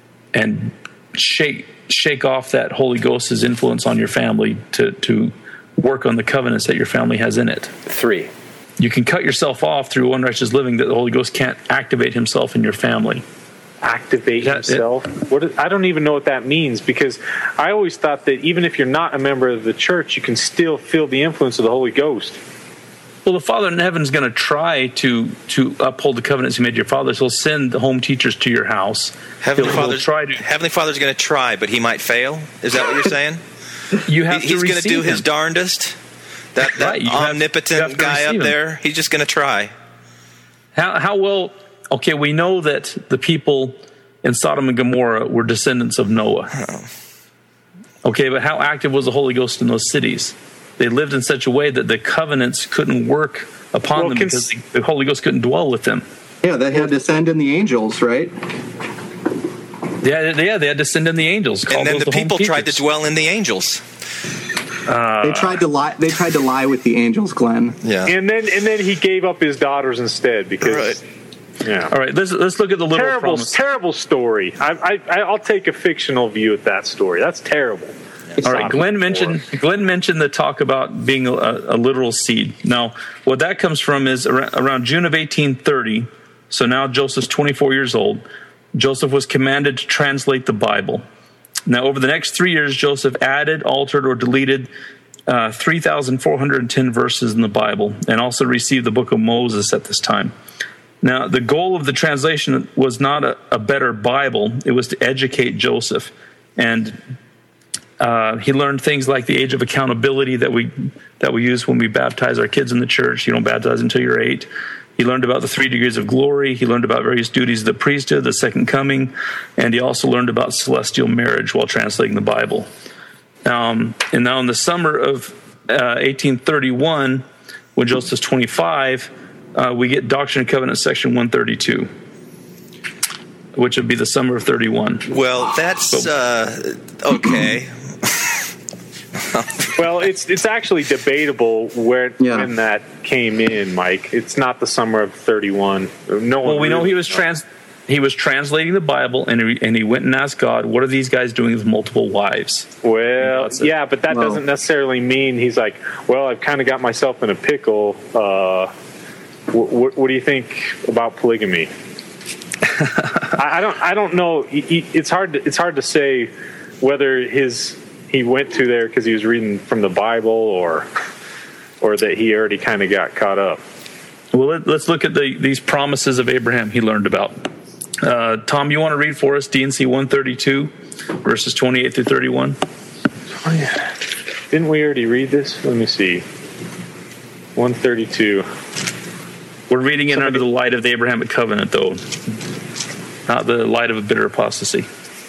shake off that Holy Ghost's influence on your family to work on the covenants that your family has in it? 3. You can cut yourself off through unrighteous living, that the Holy Ghost can't activate himself in your family. Activate himself? I don't even know what that means, because I always thought that even if you're not a member of the church, you can still feel the influence of the Holy Ghost. Well, the Father in heaven is going to try to uphold the covenants he made to your fathers. He'll send the home teachers to your house. Heavenly Father's going to try, but he might fail? Is that what you're saying? He's going to do his darndest? That omnipotent guy up there, he's just going to try. How well? Okay, we know that the people in Sodom and Gomorrah were descendants of Noah. Okay, but how active was the Holy Ghost in those cities? they lived in such a way that the covenants couldn't work upon them because the Holy Ghost couldn't dwell with them. Yeah, they had to send in the angels, right? Yeah, they had to send in the angels. And then the people tried to dwell in the angels. They tried to lie. They tried to lie with the angels, Glenn. Yeah, and then he gave up his daughters instead because. Right. Yeah. All right. Let's look at the literal promise. Terrible story. I'll take a fictional view at that story. That's terrible. All right. Glenn mentioned the talk about being a literal seed. Now, what that comes from is around June of 1830. So now Joseph's 24 years old. Joseph was commanded to translate the Bible. Now, over the next 3 years, Joseph added, altered, or deleted 3,410 verses in the Bible, and also received the book of Moses at this time. Now, the goal of the translation was not a better Bible. It was to educate Joseph. And he learned things like the age of accountability that we use when we baptize our kids in the church. You don't baptize until you're 8. He learned about the 3 degrees of glory. He learned about various duties of the priesthood, the second coming, and he also learned about celestial marriage while translating the Bible. And now in the summer of 1831, when Joseph's 25, we get Doctrine and Covenants section 132, which would be the summer of 31. Well, that's okay. Well, it's actually debatable when that came in, Mike. It's not the summer of 31. We know he was translating the Bible, and he went and asked God, "What are these guys doing with multiple wives?" Well, yeah, but that doesn't necessarily mean he's like, "Well, I've kind of got myself in a pickle. What do you think about polygamy?" I don't know. It's hard to say whether he went to there because he was reading from the Bible or that he already kind of got caught up. Well, let's look at these promises of Abraham he learned about. Tom, you want to read for us D&C 132, verses 28 through 31? Oh, yeah. Didn't we already read this? Let me see. 132. We're reading it under the light of the Abrahamic covenant, though, not the light of a bitter apostasy.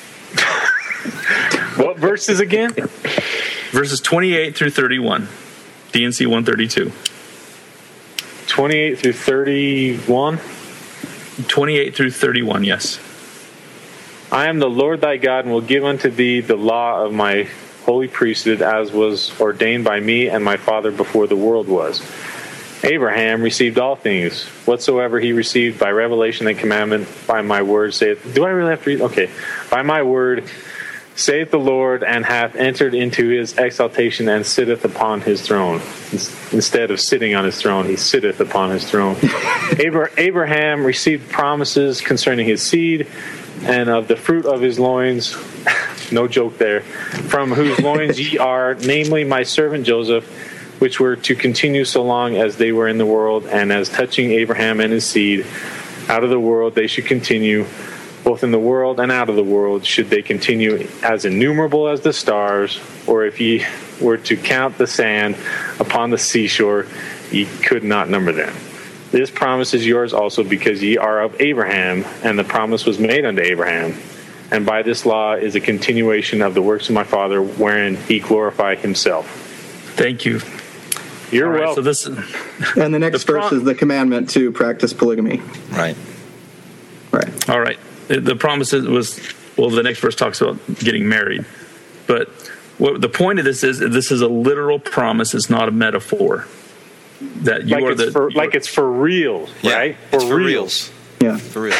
What verses again? Verses 28 through 31. D&C 132. 28 through 31? 28 through 31, yes. I am the Lord thy God, and will give unto thee the law of my holy priesthood, as was ordained by me and my father before the world was. Abraham received all things, whatsoever he received by revelation and commandment by my word, saith... Do I really have to read? Okay. By my word, saith the Lord, and hath entered into his exaltation, and sitteth upon his throne. Instead of sitting on his throne, he sitteth upon his throne. Abraham received promises concerning his seed, and of the fruit of his loins, no joke there, from whose loins ye are, namely my servant Joseph, which were to continue so long as they were in the world, and as touching Abraham and his seed, out of the world they should continue, both in the world and out of the world should they continue, as innumerable as the stars, or if ye were to count the sand upon the seashore, ye could not number them. This promise is yours also, because ye are of Abraham, and the promise was made unto Abraham. And by this law is a continuation of the works of my Father, wherein he glorified himself. Thank you. You're welcome. And the next verse is the commandment to practice polygamy. Right. All right. The promise the next verse talks about getting married. But what the point of this is a literal promise. It's not a metaphor. That you it's for real, right? It's for reals. Yeah. For real.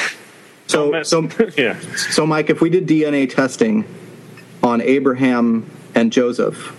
So Mike, if we did DNA testing on Abraham and Joseph,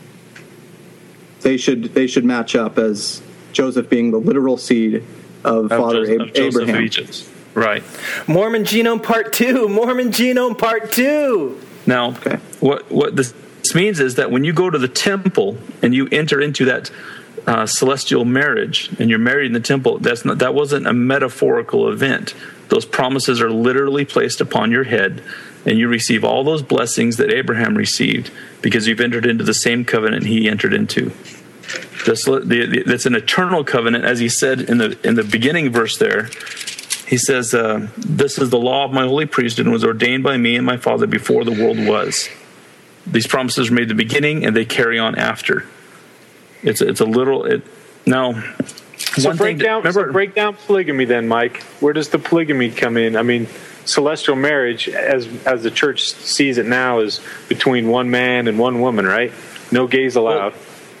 they should match up as Joseph being the literal seed of Father Abraham. Of Egypt. Right. Mormon Genome Part 2. Mormon Genome Part 2. Now, what this means is that when you go to the temple and you enter into that celestial marriage and you're married in the temple, that wasn't a metaphorical event. Those promises are literally placed upon your head, and you receive all those blessings that Abraham received because you've entered into the same covenant he entered into. That's an eternal covenant, as he said in the beginning verse there. He says, this is the law of my holy priesthood, and was ordained by me and my Father before the world was. These promises were made at the beginning, and they carry on after. It's a little. No. So break down polygamy then, Mike. Where does the polygamy come in? I mean, celestial marriage, as the church sees it now, is between one man and one woman, right? No gays allowed.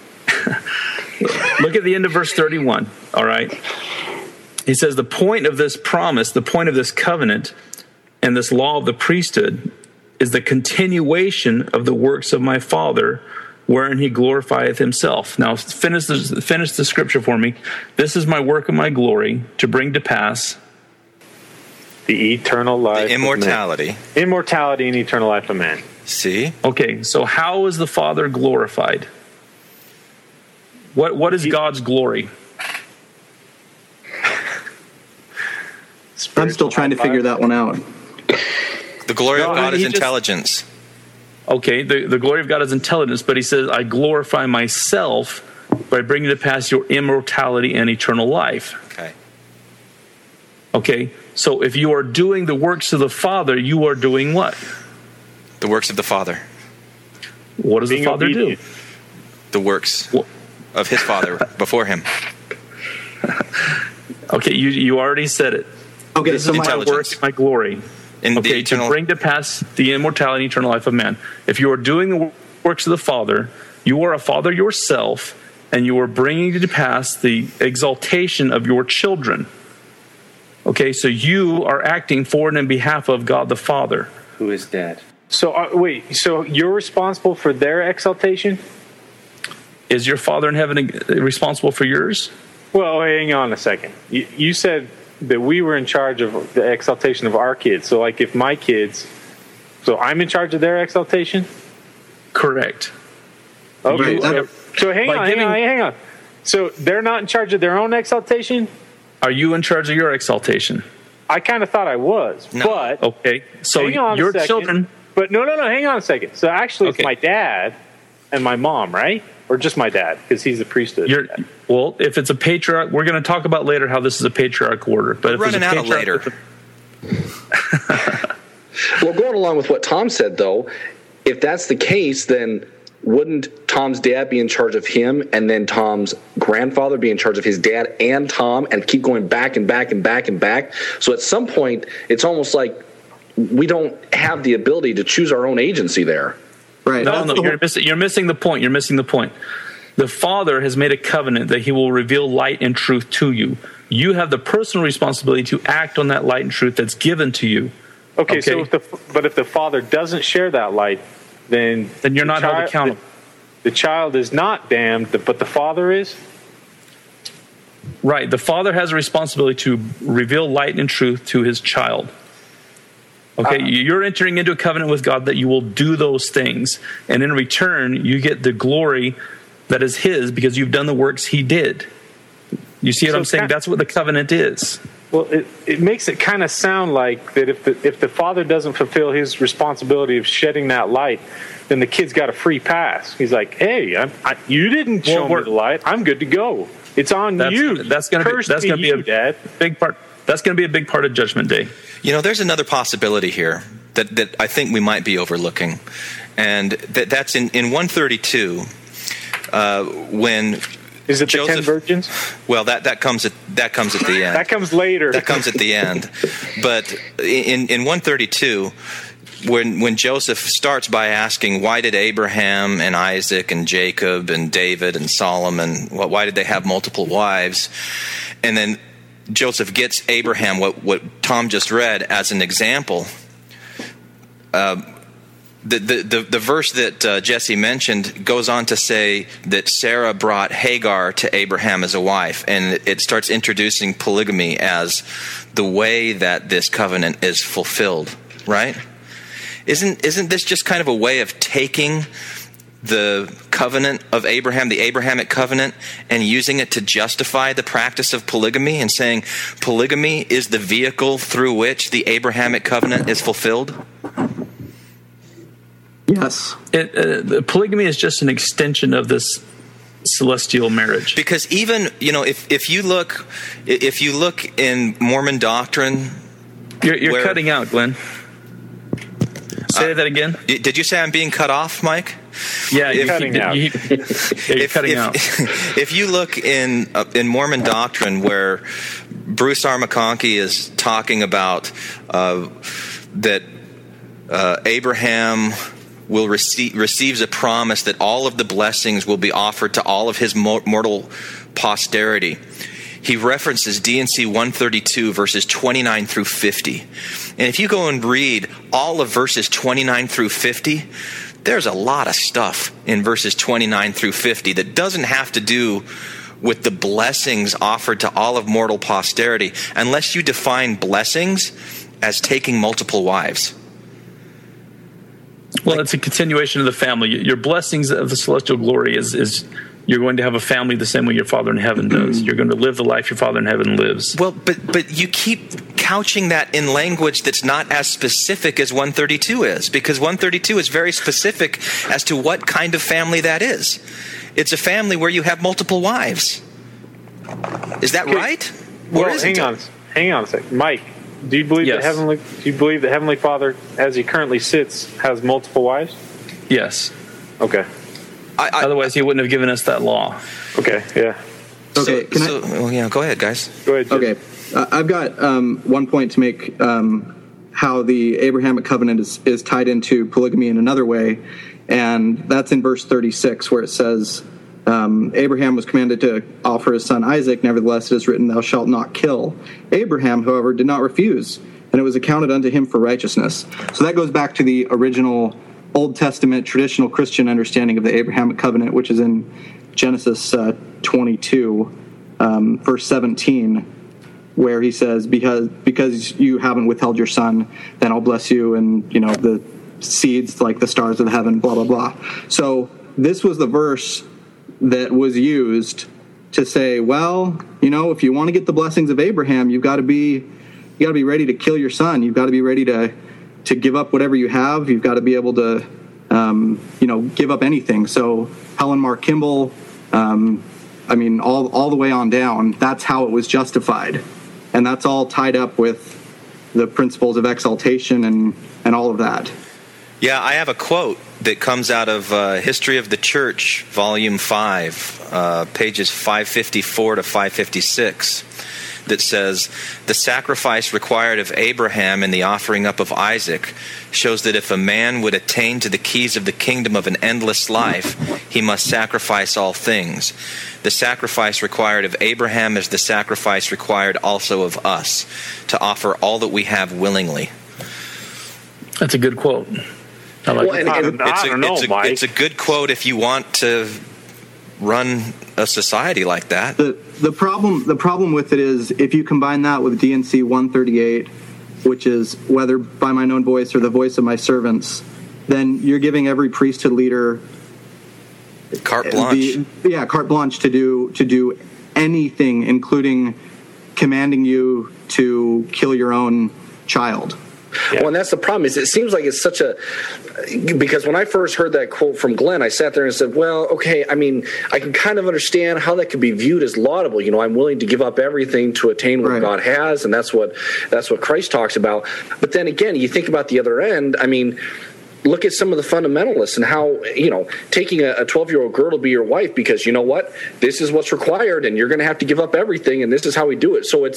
Look at the end of verse 31, all right? He says, the point of this promise, the point of this covenant, and this law of the priesthood is the continuation of the works of my Father, wherein he glorifieth himself. Now, finish the scripture for me. This is my work and my glory, to bring to pass the eternal life, the immortality. Of man. Immortality and eternal life of man. See? Okay, so how is the Father glorified? What is God's glory? I'm still trying to figure that one out. The glory of God is intelligence. Okay, the glory of God is intelligence, but he says, I glorify myself by bringing to pass your immortality and eternal life. Okay, so if you are doing the works of the Father, you are doing what? The works of the Father. What does the Father do? The works of his Father before him. Okay, you already said it. Okay, this so is my work, my glory. Okay, to bring to pass the immortality and eternal life of man. If you are doing the works of the Father, you are a father yourself, and you are bringing to pass the exaltation of your children. Okay, so you are acting for and in behalf of God the Father, who is dead. So wait, so you're responsible for their exaltation? Is your Father in heaven responsible for yours? Well, hang on a second. You said that we were in charge of the exaltation of our kids. So, like, if my kids, so I'm in charge of their exaltation? Correct. Okay. So hang on. So they're not in charge of their own exaltation? Are you in charge of your exaltation? I kind of thought I was, but okay. So your children. But no. Hang on a second. So actually, it's my dad and my mom, right? Or just my dad, because he's the priesthood. Well, if it's a patriarch, we're going to talk about later how this is a patriarchal order. But if running it's a out of later. Well, going along with what Tom said, though, if that's the case, then wouldn't Tom's dad be in charge of him, and then Tom's grandfather be in charge of his dad and Tom, and keep going back and back and back and back? So at some point, it's almost like we don't have the ability to choose our own agency there. Right. No, you're missing the point. You're missing the point. The Father has made a covenant that he will reveal light and truth to you. You have the personal responsibility to act on that light and truth that's given to you. Okay. So if the Father doesn't share that light, then you're not held accountable. The child is not damned, but the Father is? Right. The Father has a responsibility to reveal light and truth to his child. Okay, you're entering into a covenant with God that you will do those things. And in return, you get the glory that is his because you've done the works he did. You see what I'm saying? That's what the covenant is. Well, it makes it kind of sound like that if the Father doesn't fulfill his responsibility of shedding that light, then the kid's got a free pass. He's like, hey, you didn't show me the light. I'm good to go. It's on you. That's going to be a Dad. Big part. That's going to be a big part of Judgment Day. You know, there's another possibility here that I think we might be overlooking, and that's in 132 when. Is it Joseph, the 10 virgins? Well, that comes at the end. That comes later. That comes at the end. But in 132, when Joseph starts by asking, why did Abraham and Isaac and Jacob and David and Solomon, why did they have multiple wives? And then Joseph gets Abraham, what Tom just read, as an example. The verse that Jesse mentioned goes on to say that Sarah brought Hagar to Abraham as a wife, and it starts introducing polygamy as the way that this covenant is fulfilled, right? Isn't this just kind of a way of taking the covenant of Abraham, the Abrahamic covenant, and using it to justify the practice of polygamy and saying polygamy is the vehicle through which the Abrahamic covenant is fulfilled? Yes. Polygamy is just an extension of this celestial marriage. Because even, if you look in Mormon doctrine, you're cutting out, Glenn. Say that again. Did you say I'm being cut off, Mike? Yeah, you're cutting out. You're cutting out. If you look in Mormon doctrine, where Bruce R. McConkie is talking about that Abraham will receives a promise that all of the blessings will be offered to all of his mortal posterity, he references D&C 132 verses 29 through 50. And if you go and read all of verses 29 through 50, there's a lot of stuff in verses 29 through 50 that doesn't have to do with the blessings offered to all of mortal posterity, unless you define blessings as taking multiple wives. Well, it's a continuation of the family. Your blessings of the celestial glory is you're going to have a family the same way your Father in heaven does. You're going to live the life your Father in heaven lives. Well, but you keep couching that in language that's not as specific as 132 is, because 132 is very specific as to what kind of family that is. It's a family where you have multiple wives. Is that right? Well, hang on a second, Mike. Do you believe that Heavenly Father, as he currently sits, has multiple wives? Yes. Okay. Otherwise, he wouldn't have given us that law. Okay. Yeah. Okay. Go ahead, guys. Go ahead. Jim. Okay. I've got one point to make. How the Abrahamic covenant is tied into polygamy in another way, and that's in verse 36, where it says, Abraham was commanded to offer his son Isaac. Nevertheless, it is written, "Thou shalt not kill." Abraham, however, did not refuse, and it was accounted unto him for righteousness. So that goes back to the original Old Testament traditional Christian understanding of the Abrahamic covenant, which is in Genesis 22, verse 17, where he says, because you haven't withheld your son, then I'll bless you, and the seeds like the stars of heaven, blah blah blah. So this was the verse that was used to say, well, if you want to get the blessings of Abraham, you've got to be ready to kill your son. You've got to be ready to give up whatever you have. You've got to be able to, give up anything. So Helen Mark Kimball, all the way on down, that's how it was justified. And that's all tied up with the principles of exaltation and all of that. Yeah, I have a quote that comes out of History of the Church, Volume 5, pages 554 to 556, that says, "The sacrifice required of Abraham in the offering up of Isaac shows that if a man would attain to the keys of the kingdom of an endless life, he must sacrifice all things. The sacrifice required of Abraham is the sacrifice required also of us, to offer all that we have willingly." That's a good quote. I like it. I don't know, Mike. It's a good quote if you want to run a society like that. The problem with it is, if you combine that with D&C 138, which is whether by mine own voice or the voice of my servants, then you're giving every priesthood leader carte blanche. Carte blanche to do anything, including commanding you to kill your own child. Yeah. Well, and that's the problem. Is it seems like it's such a, because when I first heard that quote from Glenn, I sat there and said, well, okay, I can kind of understand how that could be viewed as laudable. I'm willing to give up everything to attain what God has, and that's what Christ talks about. But then again, you think about the other end. Look at some of the fundamentalists and how, taking a 12-year-old girl to be your wife because, you know what, this is what's required, and you're going to have to give up everything, and this is how we do it. So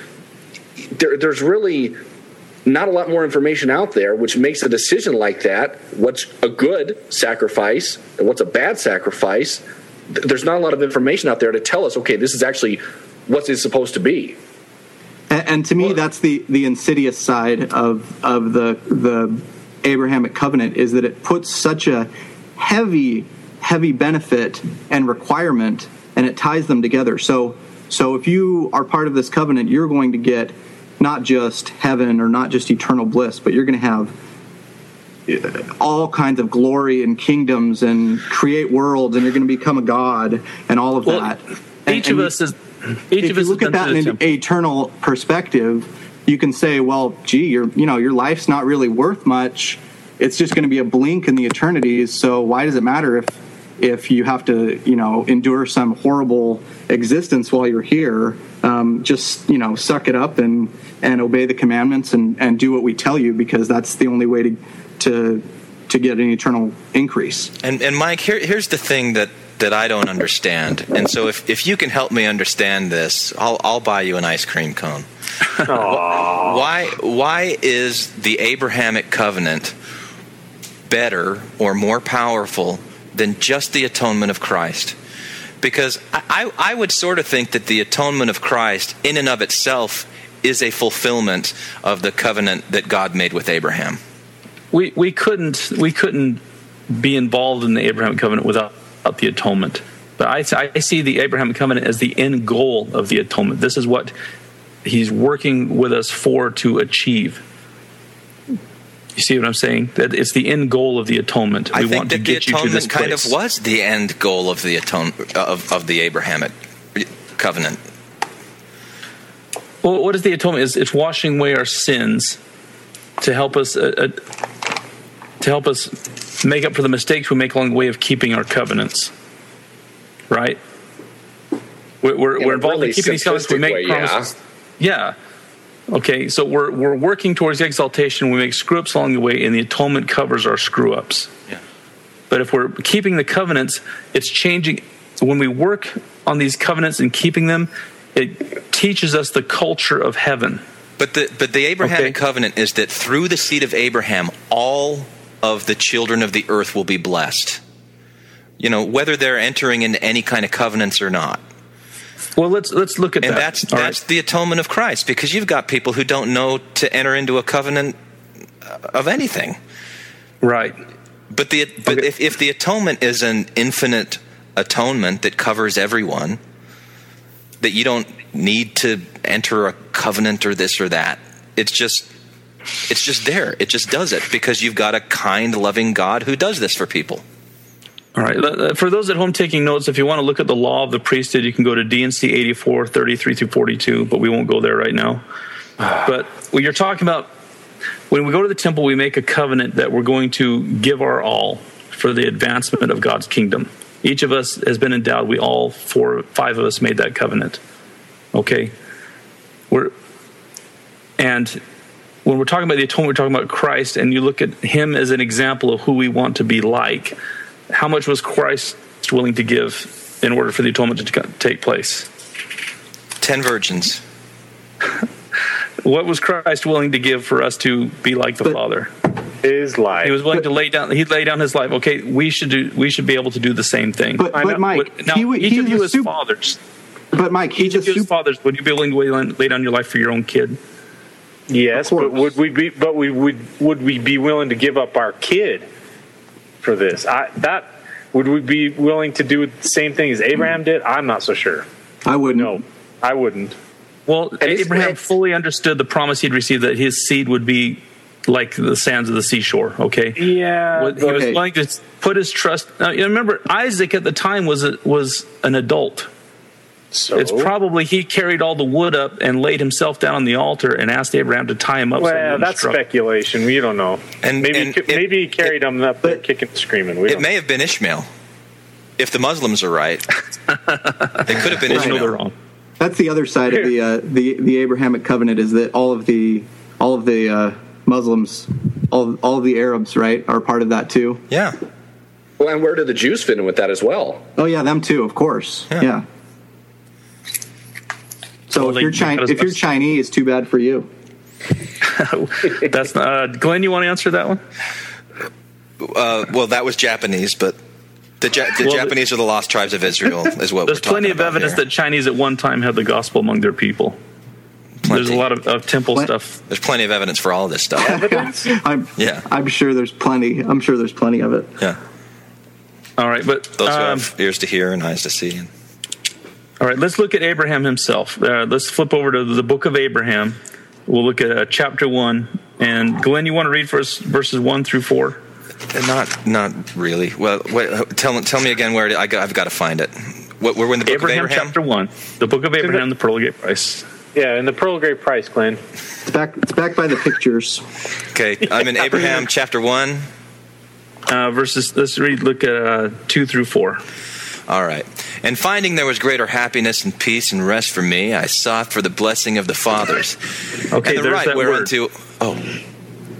there's really not a lot more information out there, which makes a decision like that, what's a good sacrifice and what's a bad sacrifice. There's not a lot of information out there to tell us, okay, this is actually what it's supposed to be. And to me, that's the insidious side of the Abrahamic covenant, is that it puts such a heavy benefit and requirement, and it ties them together. So if you are part of this covenant, you're going to get not just heaven or not just eternal bliss, but you're going to have all kinds of glory and kingdoms and create worlds, and you're going to become a god and all of that. If you look at that in an eternal perspective, you can say, well, gee, your life's not really worth much. It's just going to be a blink in the eternities. So why does it matter if you have to, endure some horrible existence while you're here? Just suck it up and obey the commandments and do what we tell you, because that's the only way to to get an eternal increase. And Mike, here's the thing that I don't understand. And so if you can help me understand this, I'll buy you an ice cream cone. Why is the Abrahamic covenant better or more powerful than just the atonement of Christ? Because I would sort of think that the atonement of Christ in and of itself is a fulfillment of the covenant that God made with Abraham. We couldn't be involved in the Abrahamic covenant without the atonement. But I see the Abrahamic covenant as the end goal of the atonement. This is what he's working with us to achieve. You see what I'm saying? That it's the end goal of the atonement. I think that the atonement kind of was the end goal of the of the Abrahamic covenant. Well, what is the atonement? It's washing away our sins to help us make up for the mistakes we make along the way of keeping our covenants. Right? We're involved in keeping these covenants. We make promises. Yeah. Okay, so we're working towards the exaltation. We make screw-ups along the way, and the atonement covers our screw-ups. Yeah. But if we're keeping the covenants, it's changing. When we work on these covenants and keeping them, it teaches us the culture of heaven. But the Abrahamic covenant is that through the seed of Abraham, all of the children of the earth will be blessed. You know, whether they're entering into any kind of covenants or not. Well, let's look at that. And that's the atonement of Christ, because you've got people who don't know to enter into a covenant of anything. Right. But if the atonement is an infinite atonement that covers everyone, that you don't need to enter a covenant or this or that. It's just there. It just does it because you've got a kind, loving God who does this for people. All right. For those at home taking notes, if you want to look at the law of the priesthood, you can go to D&C 84, 33 through 42, but we won't go there right now. But when you're talking about, when we go to the temple, we make a covenant that we're going to give our all for the advancement of God's kingdom. Each of us has been endowed. We all, 4 or 5 of us made that covenant. Okay? And when we're talking about the atonement, we're talking about Christ, and you look at him as an example of who we want to be like. How much was Christ willing to give in order for the atonement to take place? 10 virgins. What was Christ willing to give for us to be like the Father? His life. He was willing to lay down. He'd lay down his life. Okay, we should be able to do the same thing. But Mike, now, each of you as fathers. But Mike, each of you as fathers, would you be willing to lay down your life for your own kid? Yes, but would we be willing to give up our kid for this? Would we be willing to do the same thing as Abraham did? I'm not so sure. I wouldn't. No, I wouldn't. Well, Abraham fully understood the promise he'd received, that his seed would be like the sands of the seashore. Okay. Yeah. He was willing to put his trust. Now, you remember, Isaac at the time was an adult. So it's probably he carried all the wood up and laid himself down on the altar and asked Abraham to tie him up. Well, that's speculation. We don't know. And maybe he carried him up there kicking and screaming. It may have been Ishmael. If the Muslims are right, it could have been Ishmael. They're wrong. That's the other side of the Abrahamic covenant, is that all of the Muslims, all of the Arabs, right, are part of that too. Yeah. Well, and where do the Jews fit in with that as well? Oh yeah, them too, of course. Yeah. So if you're Chinese, too bad for you. That's Glenn. You want to answer that one? Well, that was Japanese, but the Japanese are the lost tribes of Israel, is what there's plenty of evidence that Chinese at one time had the gospel among their people. There's a lot of temple stuff. There's plenty of evidence for all of this stuff. I'm sure there's plenty. I'm sure there's plenty of it. Yeah. All right, but those who have ears to hear and eyes to see. All right, let's look at Abraham himself. Let's flip over to the book of Abraham. We'll look at chapter 1. And Glenn, you want to read for us verses 1 through 4? Not really. Well, wait, tell me again where I've got to find it. We're in the book of Abraham? Chapter 1. The book of Abraham, the Pearl of Great Price. Yeah, in the Pearl of Great Price, Glenn. It's back by the pictures. Okay, I'm in Abraham chapter 1. Let's look at 2 through 4. All right. And finding there was greater happiness and peace and rest for me, I sought for the blessing of the fathers. Okay, and the there's right that whereunto. word.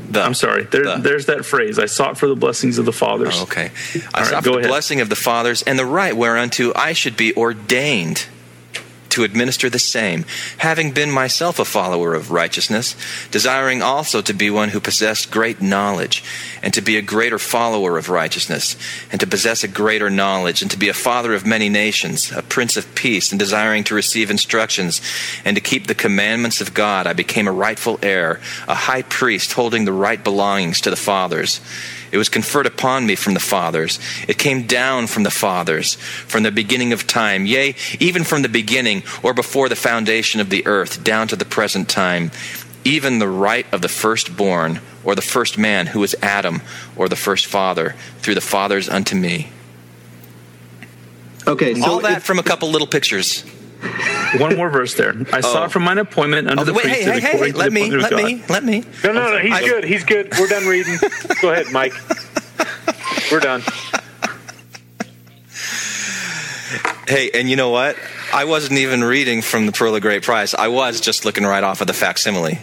I'm sorry. There's that phrase. I sought for the blessings of the fathers. Oh, okay. I sought for the blessing of the fathers and the right whereunto I should be ordained to administer the same, having been myself a follower of righteousness, desiring also to be one who possessed great knowledge, and to be a greater follower of righteousness, and to possess a greater knowledge, and to be a father of many nations, a prince of peace, and desiring to receive instructions, and to keep the commandments of God, I became a rightful heir, a high priest holding the right belongings to the fathers. It was conferred upon me from the fathers. It came down from the fathers, from the beginning of time, yea, even from the beginning, or before the foundation of the earth, down to the present time, even the right of the firstborn, or the first man, who is Adam, or the first father, through the fathers unto me. Okay, so all that from a couple little pictures. One more verse there. I sought from mine appointment under the priesthood. Hey, let me. No, he's good. We're done reading. Go ahead, Mike. We're done. Hey, and you know what? I wasn't even reading from the Pearl of Great Price. I was just looking right off of the facsimile.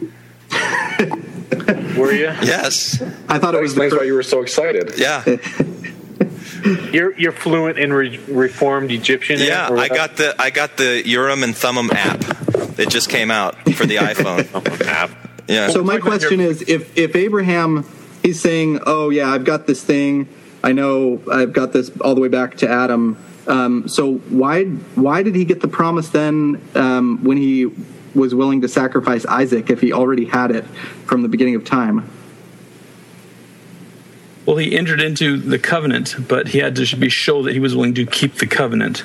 Were you? Yes. I thought it was explains why you were so excited. Yeah. You're fluent in Reformed Egyptian. Yeah, I got the Urim and Thummim app. It just came out for the iPhone app. Yeah. So my question is, if Abraham, he's saying, "Oh yeah, I've got this thing. I know I've got this all the way back to Adam." So why did he get the promise then when he was willing to sacrifice Isaac if he already had it from the beginning of time? Well, he entered into the covenant, but he had to show that he was willing to keep the covenant.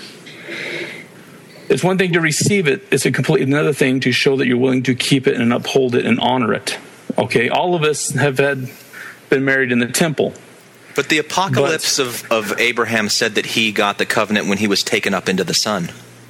It's one thing to receive it. It's a completely another thing to show that you're willing to keep it and uphold it and honor it. Okay, all of us have been married in the temple. But the apocalypse of Abraham said that he got the covenant when he was taken up into the sun.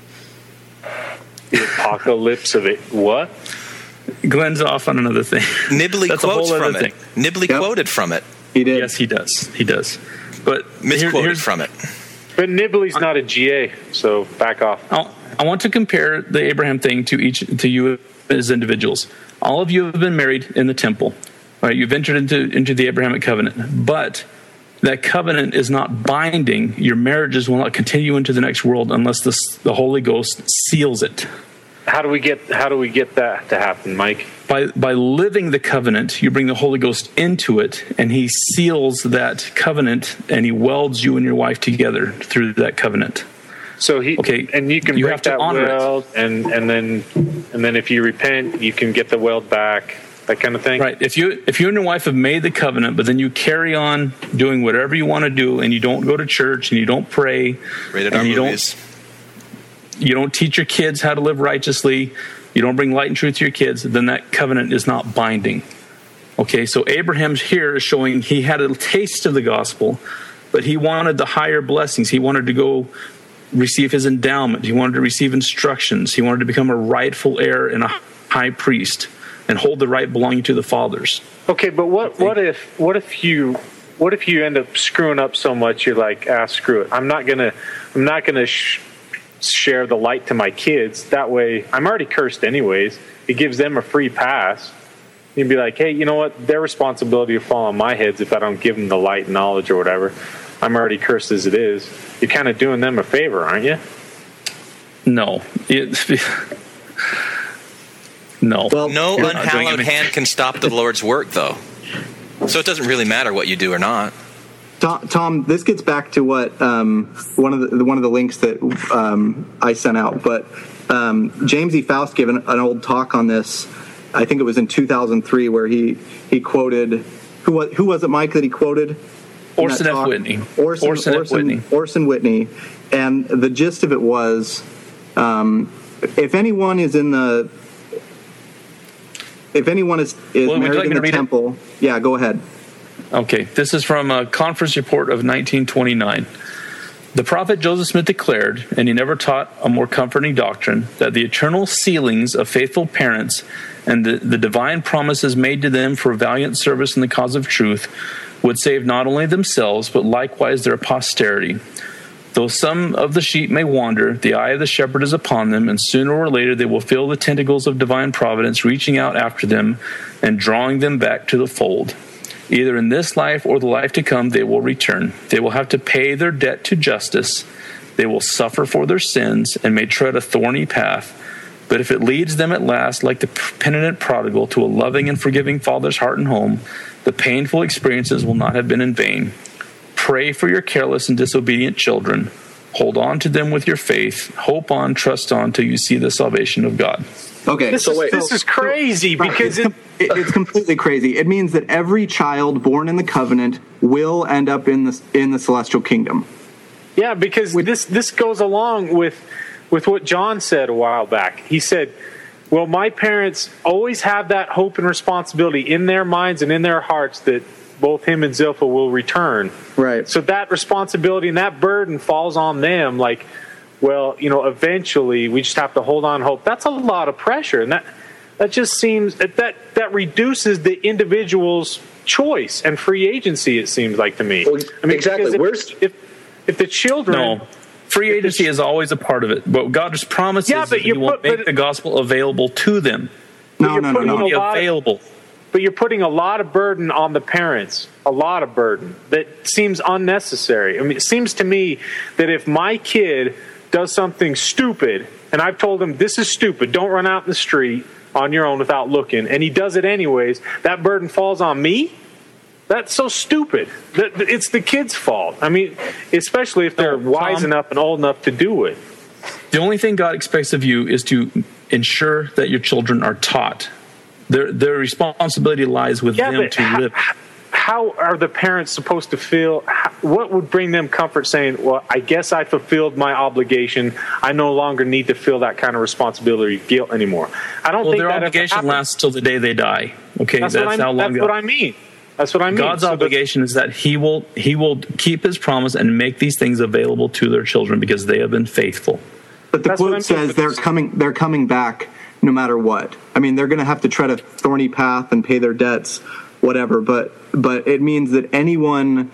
The apocalypse of it, what? Glenn's off on another thing. Nibley quotes from it. Nibley quoted from it. He did. Yes, he does. He does. But misquoted from it. But Nibley's not a GA, so back off. I want to compare the Abraham thing to you as individuals. All of you have been married in the temple. Right? You've entered into the Abrahamic covenant, but that covenant is not binding. Your marriages will not continue into the next world unless the Holy Ghost seals it. How do we get that to happen, Mike? By living the covenant, you bring the Holy Ghost into it, and He seals that covenant, and He welds you and your wife together through that covenant. So and you can break that weld, and then if you repent, you can get the weld back. That kind of thing, right? If you and your wife have made the covenant, but then you carry on doing whatever you want to do, and you don't go to church, and you don't pray, and you don't teach your kids how to live righteously, you don't bring light and truth to your kids, then that covenant is not binding. Okay, so Abraham's here is showing he had a taste of the gospel, but he wanted the higher blessings. He wanted to go receive his endowment. He wanted to receive instructions. He wanted to become a rightful heir and a high priest, and hold the right belonging to the fathers. Okay, but what if you end up screwing up so much you're like, screw it. I'm not gonna share the light to my kids. That way, I'm already cursed anyways. It gives them a free pass. You'd be like, hey, you know what? Their responsibility will fall on my heads if I don't give them the light and knowledge or whatever. I'm already cursed as it is. You're kind of doing them a favor, aren't you? No. No. Well, no unhallowed hand can stop the Lord's work, though. So it doesn't really matter what you do or not. Tom, this gets back to what one of the links that I sent out. But James E. Faust gave an old talk on this. I think it was in 2003, where he quoted who was it, Mike, that he quoted? Orson F. Whitney. Orson Whitney, and the gist of it was, if anyone is married in the temple, yeah, go ahead. Okay, this is from a conference report of 1929. The prophet Joseph Smith declared, and he never taught a more comforting doctrine, that the eternal sealings of faithful parents and the divine promises made to them for valiant service in the cause of truth would save not only themselves, but likewise their posterity. Though some of the sheep may wander, the eye of the shepherd is upon them, and sooner or later they will feel the tentacles of divine providence reaching out after them and drawing them back to the fold. Either in this life or the life to come, they will return. They will have to pay their debt to justice. They will suffer for their sins and may tread a thorny path. But if it leads them at last, like the penitent prodigal, to a loving and forgiving Father's heart and home, the painful experiences will not have been in vain. Pray for your careless and disobedient children. Hold on to them with your faith. Hope on, trust on, till you see the salvation of God. Okay, this is crazy because it's completely crazy. It means that every child born in the covenant will end up in the celestial kingdom. Yeah, because this goes along with what John said a while back. He said, well, my parents always have that hope and responsibility in their minds and in their hearts that both him and Zilpah will return. Right. So that responsibility and that burden falls on them. Like, well, eventually we just have to hold on hope. That's a lot of pressure. And that just seems that reduces the individual's choice and free agency, it seems like to me. Well, I mean, exactly. If the children... No. Free agency is always a part of it. But God just promises that he will make the gospel available to them. No. Available. But you're putting a lot of burden on the parents, a lot of burden that seems unnecessary. I mean, it seems to me that if my kid does something stupid, and I've told him, this is stupid, don't run out in the street on your own without looking, and he does it anyways, that burden falls on me? That's so stupid. It's the kid's fault. I mean, especially if they're wise enough and old enough to do it. The only thing God expects of you is to ensure that your children are taught. Their responsibility lies with them to live. How are the parents supposed to feel? What would bring them comfort saying, well, I guess I fulfilled my obligation. I no longer need to feel that kind of responsibility or guilt anymore. I don't think their that obligation lasts till the day they die. Okay, that's how long. That's what I mean. That's what I mean. God's obligation is that He will keep His promise and make these things available to their children because they have been faithful. But the quote says they're coming back no matter what. I mean, they're going to have to tread a thorny path and pay their debts, whatever. But it means that anyone,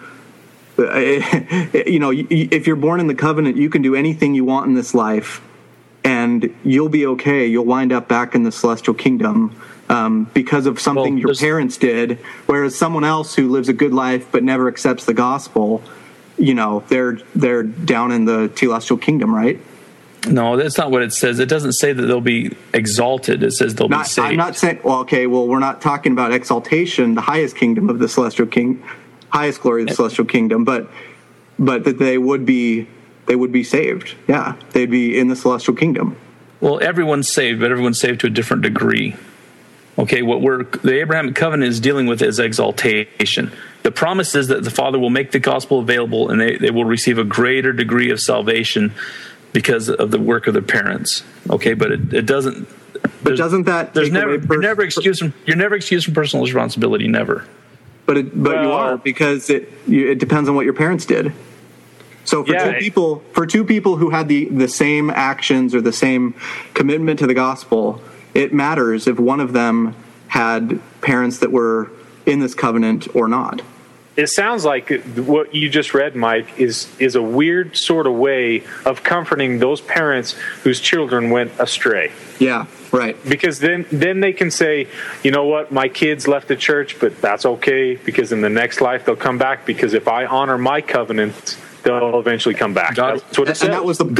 if you're born in the covenant, you can do anything you want in this life, and you'll be okay. You'll wind up back in the celestial kingdom. Because of something your parents did, whereas someone else who lives a good life but never accepts the gospel, they're down in the celestial kingdom, right? No, that's not what it says. It doesn't say that they'll be exalted. It says they'll be saved. I'm not saying. Well, okay. Well, we're not talking about exaltation, the highest kingdom of the celestial king, highest glory of the celestial kingdom, but that they would be saved. Yeah, they'd be in the celestial kingdom. Well, everyone's saved, but everyone's saved to a different degree. Okay, the Abrahamic covenant is dealing with is exaltation. The promise is that the Father will make the gospel available and they will receive a greater degree of salvation because of the work of their parents. Okay, but it doesn't. But doesn't that? You're never excused from personal responsibility. Never. But you are, because it depends on what your parents did. So for two people who had the same actions or the same commitment to the gospel, it matters if one of them had parents that were in this covenant or not. It sounds like what you just read, Mike, is a weird sort of way of comforting those parents whose children went astray. Yeah, right. Because then they can say, you know what, my kids left the church, but that's okay, because in the next life they'll come back, because if I honor my covenant, they'll eventually come back. That's what it says. And that was the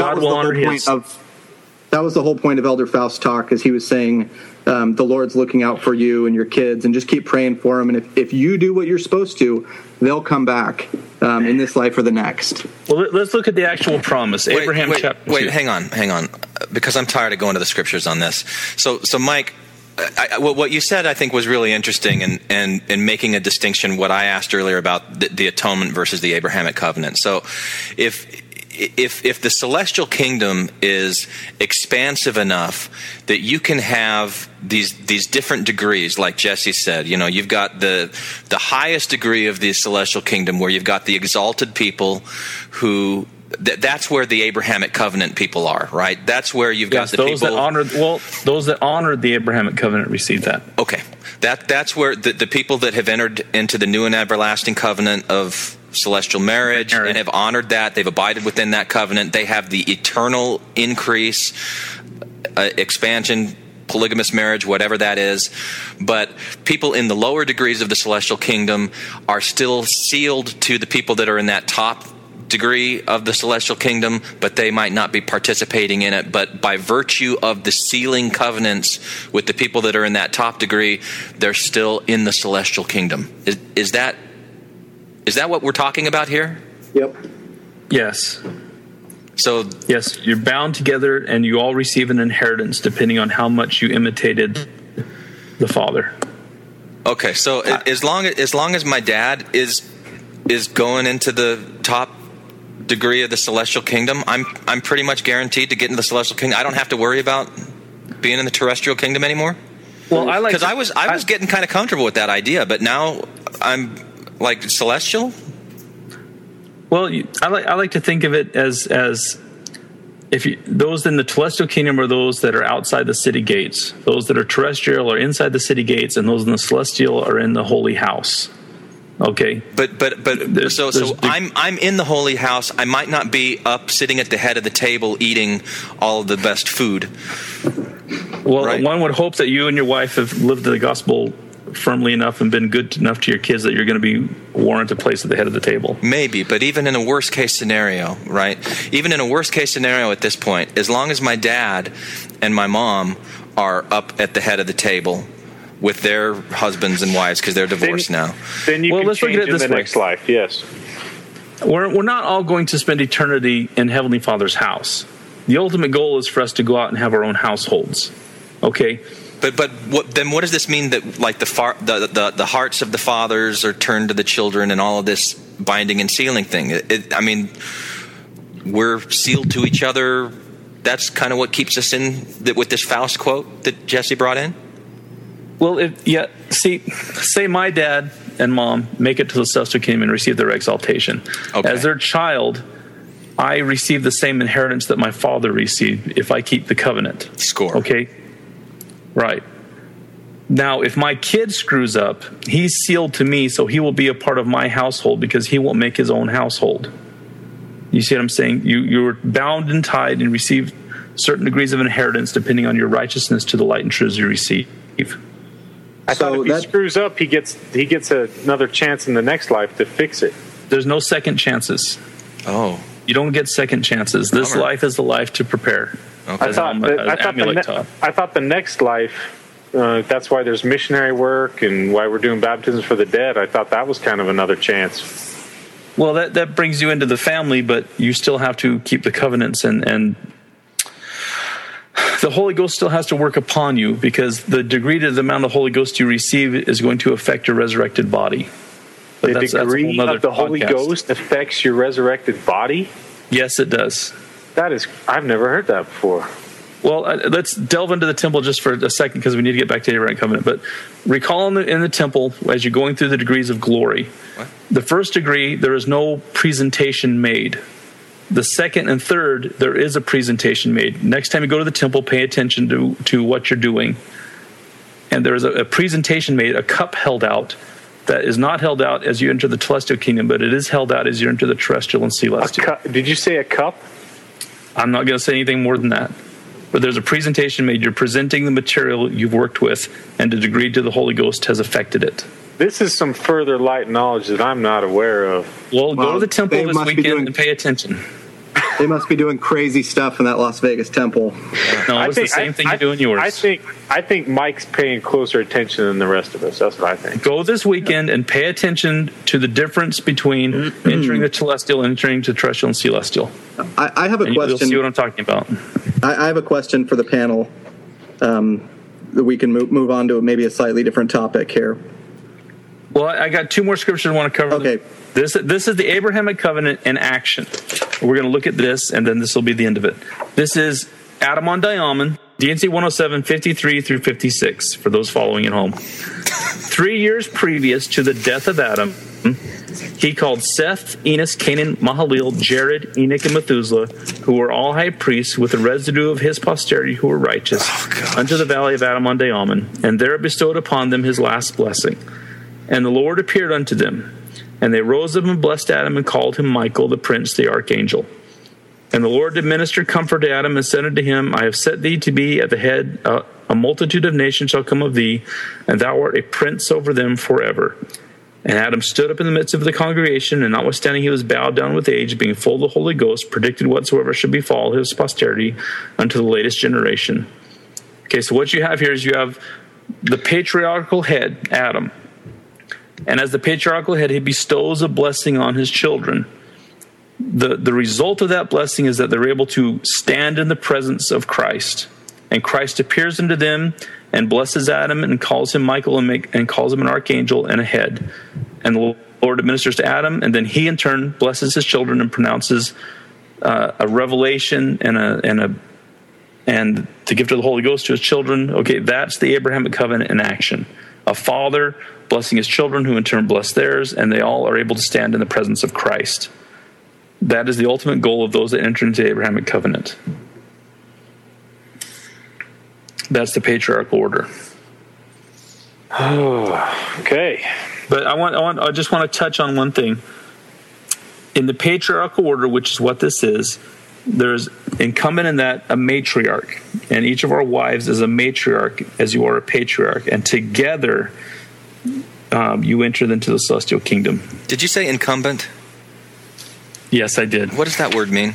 whole point of Elder Faust's talk, is he was saying the Lord's looking out for you and your kids, and just keep praying for them. And if you do what you're supposed to, they'll come back in this life or the next. Well, let's look at the actual promise. Abraham chapter 2. Wait, hang on, because I'm tired of going to the scriptures on this. So Mike, what you said, I think, was really interesting in making a distinction. What I asked earlier about the atonement versus the Abrahamic covenant. So, if the celestial kingdom is expansive enough that you can have these different degrees, like Jesse said, you've got the highest degree of the celestial kingdom, where you've got the exalted people who. That's where the Abrahamic covenant people are, right? That's where you've got those people those that honored the Abrahamic covenant received that. Okay, that's where the people that have entered into the new and everlasting covenant of celestial marriage and have honored that. They've abided within that covenant. They have the eternal increase, expansion, polygamous marriage, whatever that is. But people in the lower degrees of the celestial kingdom are still sealed to the people that are in that top degree of the celestial kingdom, but they might not be participating in it. But by virtue of the sealing covenants with the people that are in that top degree, they're still in the celestial kingdom. Is that what we're talking about here? Yep. Yes. So yes, you're bound together, and you all receive an inheritance depending on how much you imitated the Father. Okay, so as long as my dad is going into the top degree of the celestial kingdom, I'm pretty much guaranteed to get into the celestial kingdom. I don't have to worry about being in the terrestrial kingdom anymore. Well, because I was getting kind of comfortable with that idea, but now I'm like celestial. Well, I like to think of it as those in the celestial kingdom are those that are outside the city gates. Those that are terrestrial are inside the city gates, and those in the celestial are in the holy house. Okay, so I'm in the holy house. I might not be up sitting at the head of the table eating all of the best food. Well, right? One would hope that you and your wife have lived the gospel firmly enough and been good enough to your kids that you're going to be warranted a place at the head of the table. Maybe, but even in a worst case scenario, right? Even in a worst case scenario at this point, as long as my dad and my mom are up at the head of the table with their husbands and wives because they're divorced now. Then you can change in the next life, yes. We're not all going to spend eternity in Heavenly Father's house. The ultimate goal is for us to go out and have our own households. Okay? But what does this mean that like the hearts of the fathers are turned to the children and all of this binding and sealing thing? I mean, we're sealed to each other. That's kind of what keeps us in with this Faust quote that Jesse brought in? Well, say my dad and mom make it to the celestial kingdom and receive their exaltation. Okay. As their child, I receive the same inheritance that my father received if I keep the covenant. Score. Okay? Right. Now, if my kid screws up, he's sealed to me, so he will be a part of my household because he won't make his own household. You see what I'm saying? You're bound and tied and receive certain degrees of inheritance depending on your righteousness to the light and truths you receive. I thought if he screws up, he gets another chance in the next life to fix it. There's no second chances. Oh. You don't get second chances. This life is the life to prepare. Okay. I thought the next life, that's why there's missionary work and why we're doing baptisms for the dead. I thought that was kind of another chance. Well, that brings you into the family, but you still have to keep the covenants and the Holy Ghost still has to work upon you because the degree to the amount of Holy Ghost you receive is going to affect your resurrected body. But the degree of the Holy Ghost affects your resurrected body? Yes, it does. I've never heard that before. Well, let's delve into the temple just for a second because we need to get back to the Abrahamic covenant. But recall in the temple, as you're going through the degrees of glory, the first degree, there is no presentation made. The second and third, there is a presentation made. Next time you go to the temple, pay attention to what you're doing. And there is a presentation made, a cup held out, that is not held out as you enter the celestial kingdom, but it is held out as you enter the terrestrial and celestial. Did you say a cup? I'm not going to say anything more than that. But there's a presentation made. You're presenting the material you've worked with, and the degree to the Holy Ghost has affected it. This is some further light knowledge that I'm not aware of. Well, go to the temple this weekend and pay attention. They must be doing crazy stuff in that Las Vegas temple. No, it's the same thing you do in yours. I think Mike's paying closer attention than the rest of us. That's what I think. Go this weekend and pay attention to the difference between entering the celestial and entering the terrestrial and celestial. I have a question. You'll see what I'm talking about. I have a question for the panel. That we can move on to maybe a slightly different topic here. Well, I got two more scriptures I want to cover. Okay. This is the Abrahamic covenant in action. We're going to look at this, and then this will be the end of it. This is Adam on Diamond, D&C 107, 53 through 56, for those following at home. 3 years previous to the death of Adam, he called Seth, Enos, Canaan, Mahalalel, Jared, Enoch, and Methuselah, who were all high priests with the residue of his posterity who were righteous, unto the valley of Adam on Diamond, and there bestowed upon them his last blessing. And the Lord appeared unto them, And they rose up and blessed Adam and called him Michael, the prince, the archangel. And the Lord did minister comfort to Adam and said unto him, I have set thee to be at the head, a multitude of nations shall come of thee, and thou art a prince over them forever. And Adam stood up in the midst of the congregation, and notwithstanding he was bowed down with age, being full of the Holy Ghost, predicted whatsoever should befall his posterity unto the latest generation. Okay, so what you have here is you have the patriarchal head, Adam. And as the patriarchal head, he bestows a blessing on his children. The result of that blessing is that they're able to stand in the presence of Christ. And Christ appears unto them and blesses Adam and calls him Michael and calls him an archangel and a head. And the Lord administers to Adam, and then he in turn blesses his children and pronounces a revelation and the gift of the Holy Ghost to his children. Okay, that's the Abrahamic covenant in action. A father blessing his children, who in turn bless theirs, and they all are able to stand in the presence of Christ. That is the ultimate goal of those that enter into the Abrahamic covenant. That's the patriarchal order. Oh, okay. But I just want to touch on one thing. In the patriarchal order, which is what this is, there's incumbent in that a matriarch, and each of our wives is a matriarch as you are a patriarch, and together you enter into the celestial kingdom. Did you say incumbent? Yes, I did. What does that word mean?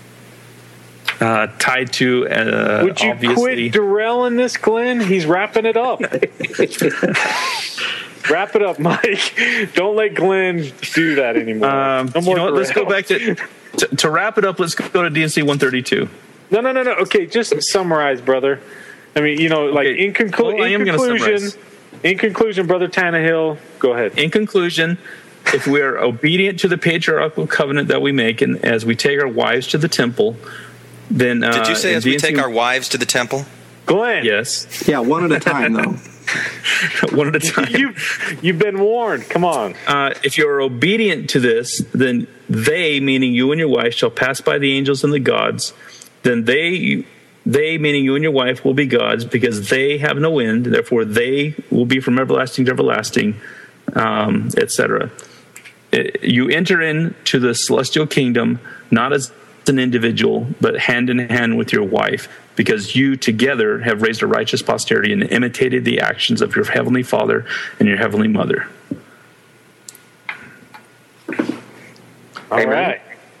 Tied to would you obviously quit derailing this, Glenn? He's wrapping it up. Wrap it up, Mike. Don't let Glenn do that anymore. No more. You know what? Let's go back to wrap it up. Let's go to D&C 132. No. Okay, just summarize, brother. I mean, in conclusion, Brother Tannehill, go ahead. In conclusion, if we are obedient to the patriarchal covenant that we make, and as we take our wives to the temple, then did you say as we take our wives to the temple? Glenn. Yes. Yeah, one at a time, though. One at a time. You've been warned. Come on. If you are obedient to this, then they, meaning you and your wife, shall pass by the angels and the gods. Then they, meaning you and your wife, will be gods, because they have no end. Therefore, they will be from everlasting to everlasting, etc. You enter into the celestial kingdom not as an individual, but hand in hand with your wife, because you together have raised a righteous posterity and imitated the actions of your heavenly Father and your heavenly Mother. All right.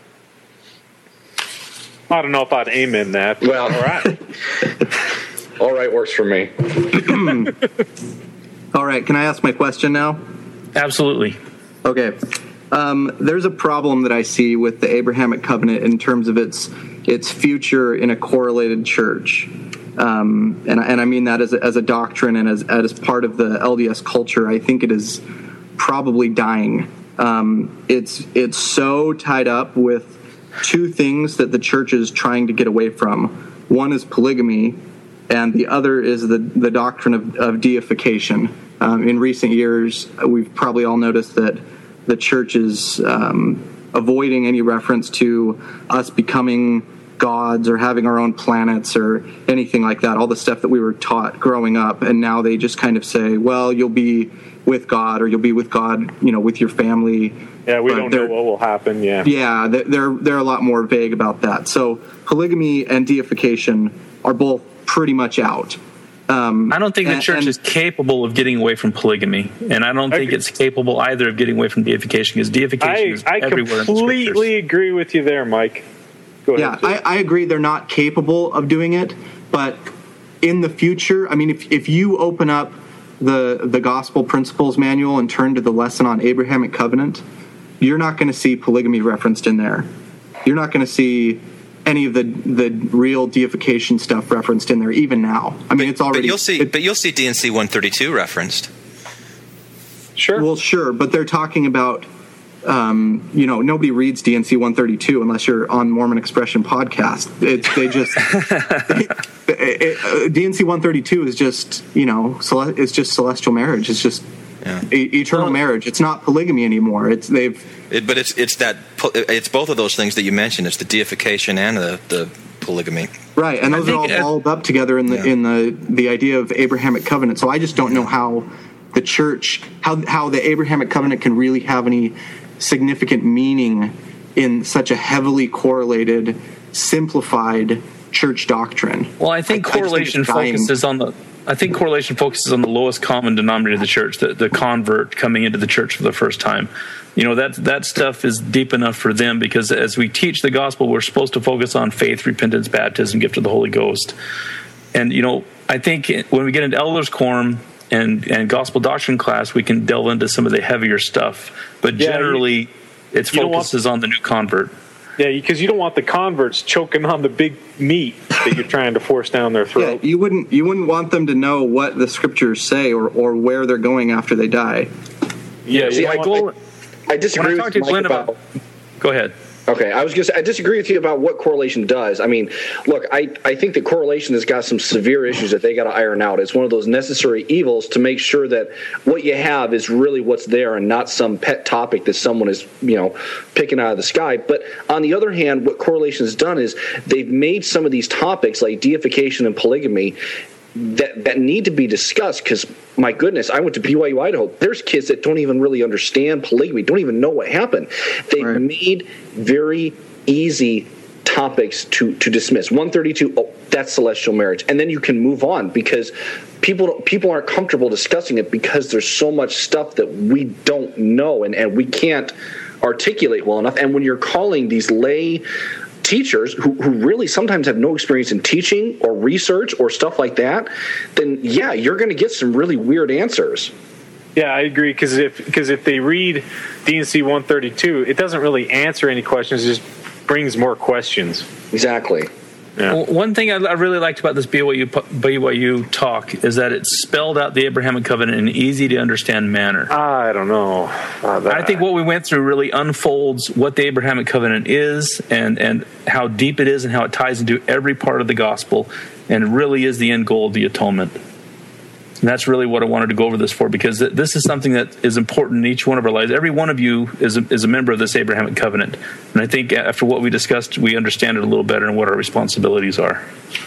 I don't know if I'd amen that. Well, all right. All right works for me. All right, can I ask my question now? Absolutely. Okay. There's a problem that I see with the Abrahamic covenant in terms of its future in a correlated church. And I mean that as a doctrine and as part of the LDS culture. I think it is probably dying. It's so tied up with two things that the church is trying to get away from. One is polygamy, and the other is the doctrine of deification. In recent years, we've probably all noticed that the church is avoiding any reference to us becoming gods or having our own planets or anything like that, all the stuff that we were taught growing up. And now they just kind of say, well, you'll be with God, or you'll be with God, with your family. Yeah, we don't know what will happen. Yeah, they're a lot more vague about that. So polygamy and deification are both pretty much out. I don't think the church is capable of getting away from polygamy, and I don't think it's capable either of getting away from deification, because deification is everywhere in the scriptures. I completely agree with you there, Mike. Go ahead. Yeah, I agree they're not capable of doing it, but in the future, I mean, if you open up the Gospel Principles Manual and turn to the lesson on Abrahamic Covenant, you're not going to see polygamy referenced in there. You're not going to see any of the real deification stuff referenced in there, even now. I mean, it's already. But you'll see D&C 132 referenced. Sure. Well, sure, but they're talking about. Nobody reads D&C 132 unless you're on Mormon Expression podcast. D&C 132 is just it's just celestial marriage. It's just eternal marriage. It's not polygamy anymore. It's both of those things that you mentioned. It's the deification and the polygamy. Right, and those are all balled up together in the idea of Abrahamic covenant. So I just don't know how the church, how the Abrahamic covenant can really have any significant meaning in such a heavily correlated, simplified church doctrine. Well, I think correlation focuses on the lowest common denominator of the church, the convert coming into the church for the first time. That stuff is deep enough for them, because as we teach the gospel, we're supposed to focus on faith, repentance, baptism, gift of the Holy Ghost. And, I think when we get into elders quorum and gospel doctrine class, we can delve into some of the heavier stuff. But generally, its focus is on the new convert. Yeah, because you don't want the converts choking on the big meat that you're trying to force down their throat. Yeah, you wouldn't want them to know what the scriptures say or where they're going after they die. Yeah, I disagree with Mike about. Go ahead. Okay, I was going to say, I disagree with you about what correlation does. I mean, look, I think that correlation has got some severe issues that they got to iron out. It's one of those necessary evils to make sure that what you have is really what's there and not some pet topic that someone is, picking out of the sky. But on the other hand, what correlation has done is they've made some of these topics like deification and polygamy that need to be discussed, because my goodness, I went to BYU Idaho. There's kids that don't even really understand polygamy, don't even know what happened. They've made very easy topics to dismiss. 132, that's celestial marriage, and then you can move on, because people aren't comfortable discussing it because there's so much stuff that we don't know and we can't articulate well enough. And when you're calling these lay teachers who really sometimes have no experience in teaching or research or stuff like that, then you're going to get some really weird answers. Yeah, I agree, because if they read D&C 132, it doesn't really answer any questions, it just brings more questions. Exactly. Yeah. Well, one thing I really liked about this BYU talk is that it spelled out the Abrahamic covenant in an easy to understand manner. I don't know. I think what we went through really unfolds what the Abrahamic covenant is and how deep it is and how it ties into every part of the gospel, and really is the end goal of the atonement. And that's really what I wanted to go over this for, because this is something that is important in each one of our lives. Every one of you is a member of this Abrahamic covenant. And I think after what we discussed, we understand it a little better and what our responsibilities are.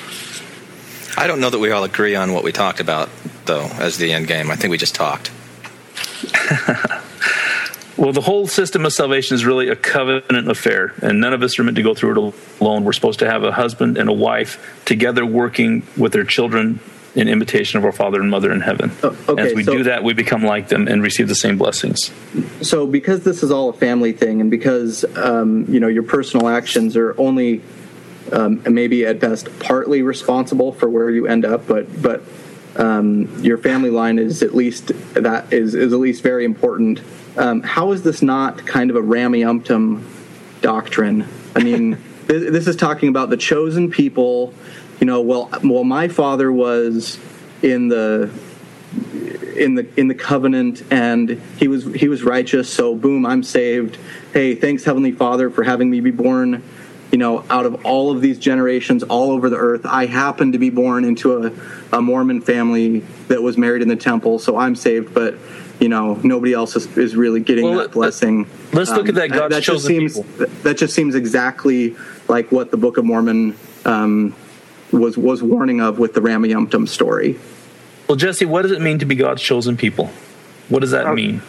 I don't know that we all agree on what we talked about, though, as the end game. I think we just talked. Well, the whole system of salvation is really a covenant affair, and none of us are meant to go through it alone. We're supposed to have a husband and a wife together working with their children in imitation of our Father and Mother in heaven. As we do that, we become like them and receive the same blessings. So because this is all a family thing, and because your personal actions are only maybe at best partly responsible for where you end up, but your family line is at least very important. How is this not kind of a rammy-umptum doctrine? I mean, this is talking about the chosen people. Well, my father was in the covenant, and he was righteous. So, boom, I'm saved. Hey, thanks, Heavenly Father, for having me be born. Out of all of these generations all over the earth, I happen to be born into a Mormon family that was married in the temple, so I'm saved. But nobody else is really getting that blessing. Let's look at that God's chosen people. That just seems exactly like what the Book of Mormon was warning of with the Rammy-Umptum story. Well, Jesse, what does it mean to be God's chosen people? What does that mean?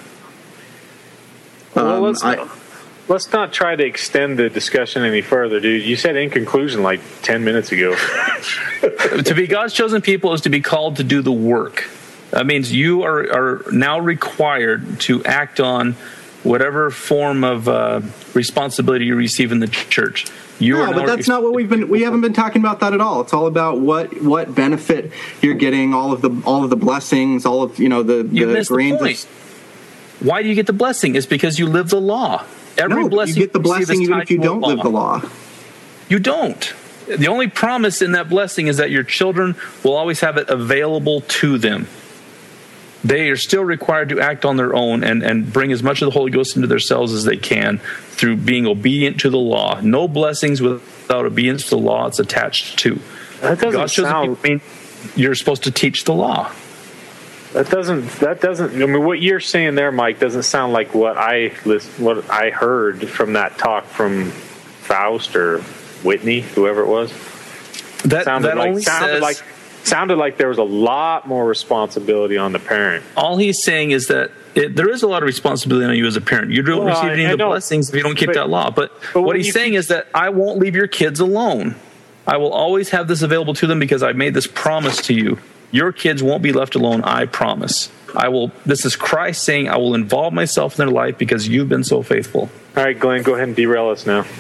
Well, let's not try to extend the discussion any further, dude. You said in conclusion like 10 minutes ago. To be God's chosen people is to be called to do the work. That means you are now required to act on whatever form of responsibility you receive in the church. But that's not what we haven't been talking about that at all. It's all about what benefit you're getting, all of the blessings, all of the grains. Why do you get the blessing? It's because you live the law. Blessing you get the blessing even if you don't live the law. You don't. The only promise in that blessing is that your children will always have it available to them. They are still required to act on their own and bring as much of the Holy Ghost into themselves as they can through being obedient to the law. No blessings without obedience to the law it's attached to. That doesn't mean you're supposed to teach the law. That doesn't. I mean, what you're saying there, Mike, doesn't sound like what I heard from that talk from Faust or Whitney, whoever it was. That sounded like there was a lot more responsibility on the parent. All he's saying is that there is a lot of responsibility on you as a parent. You don't receive any of the blessings if you don't keep that law. But what he's saying is that I won't leave your kids alone. I will always have this available to them because I made this promise to you. Your kids won't be left alone, I promise. This is Christ saying, I will involve myself in their life because you've been so faithful. All right, Glenn, go ahead and derail us now.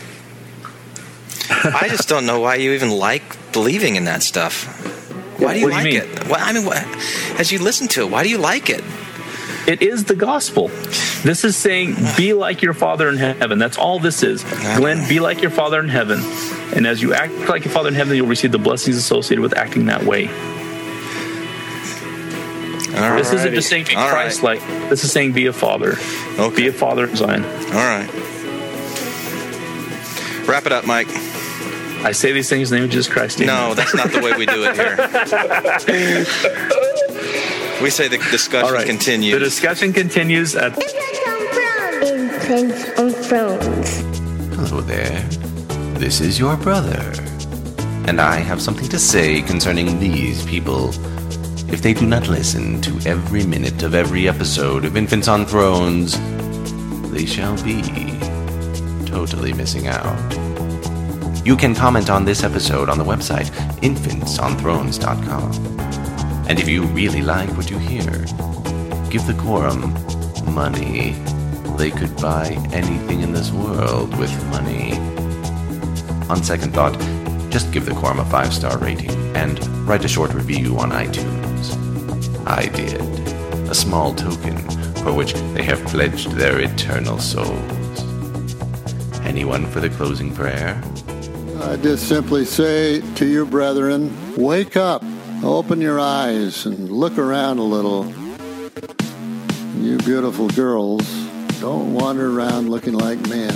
I just don't know why you even like believing in that stuff. Why do you like it? Well, I mean, as you listen to it, why do you like it? It is the gospel. This is saying, be like your Father in heaven. That's all this is. Glenn, be like your Father in heaven. And as you act like your Father in heaven, you'll receive the blessings associated with acting that way. This isn't just saying be Christ-like. This is saying be a father. Okay. Be a father in Zion. All right. Wrap it up, Mike. I say these things in the name of Jesus Christ. No, that's not the way we do it here. We say the discussion continues. The discussion continues at Infants on Thrones. Hello there. This is your brother. And I have something to say concerning these people. If they do not listen to every minute of every episode of Infants on Thrones, they shall be totally missing out. You can comment on this episode on the website infantsonthrones.com. And if you really like what you hear, give the quorum money. They could buy anything in this world with money. On second thought, just give the quorum a 5-star rating and write a short review on iTunes. I did. A small token for which they have pledged their eternal souls. Anyone for the closing prayer? I just simply say to you, brethren, wake up, open your eyes, and look around a little. You beautiful girls, don't wander around looking like men.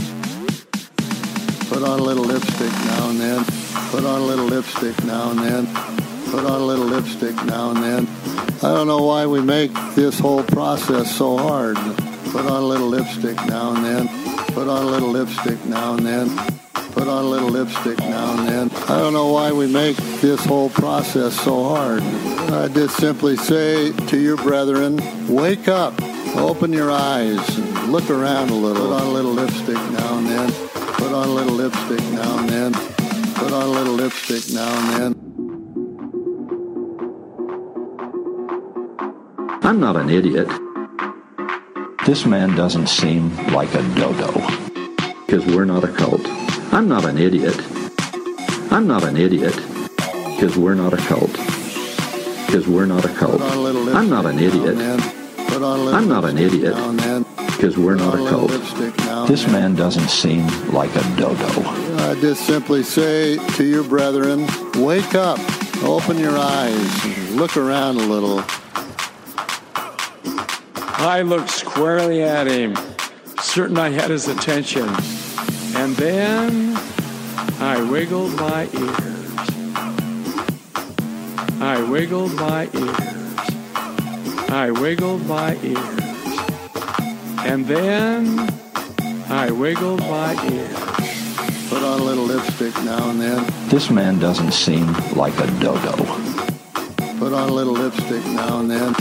Put on a little lipstick now and then. Put on a little lipstick now and then. Put on a little lipstick now and then. I don't know why we make this whole process so hard. Put on a little lipstick now and then. Put on a little lipstick now and then. Put on a little lipstick now and then. I don't know why we make this whole process so hard. I just simply say to you, brethren, wake up, open your eyes, and look around a little. Put on a little lipstick now and then. Put on a little lipstick now and then. Put on a little lipstick now and then. I'm not an idiot. This man doesn't seem like a dodo. Because we're not a cult. I'm not an idiot. I'm not an idiot. Because we're not a cult. Because we're not a cult. I'm not an idiot. I'm not an idiot. Because we're not a cult. This man doesn't seem like a dodo. I just simply say to you, brethren, wake up, open your eyes, and look around a little. I looked squarely at him, certain I had his attention. And then I wiggled my ears. I wiggled my ears. I wiggled my ears. And then I wiggled my ears. Put on a little lipstick now and then. This man doesn't seem like a dodo. Put on a little lipstick now and then.